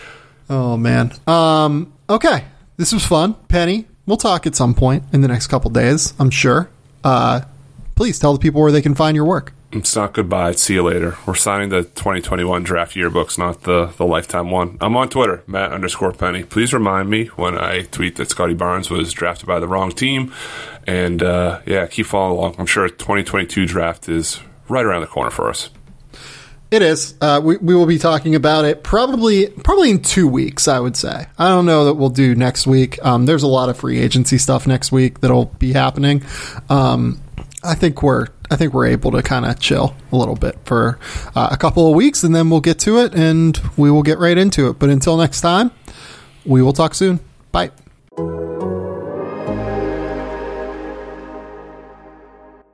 Oh man. Um. Okay, this was fun, Penny. We'll talk at some point in the next couple days, I'm sure. Uh, please tell the people where they can find your work. It's not goodbye. See you later. We're signing the twenty twenty-one draft yearbooks, not the, the lifetime one. I'm on Twitter, Matt underscore Penny. Please remind me when I tweet that Scotty Barnes was drafted by the wrong team. And, uh, yeah, keep following along. I'm sure twenty twenty-two draft is right around the corner for us. It is. Uh, we we will be talking about it probably probably in two weeks. I would say. I don't know that we'll do next week. Um, there's a lot of free agency stuff next week that'll be happening. Um, I think we're I think we're able to kind of chill a little bit for uh, a couple of weeks, and then we'll get to it, and we will get right into it. But until next time, we will talk soon. Bye.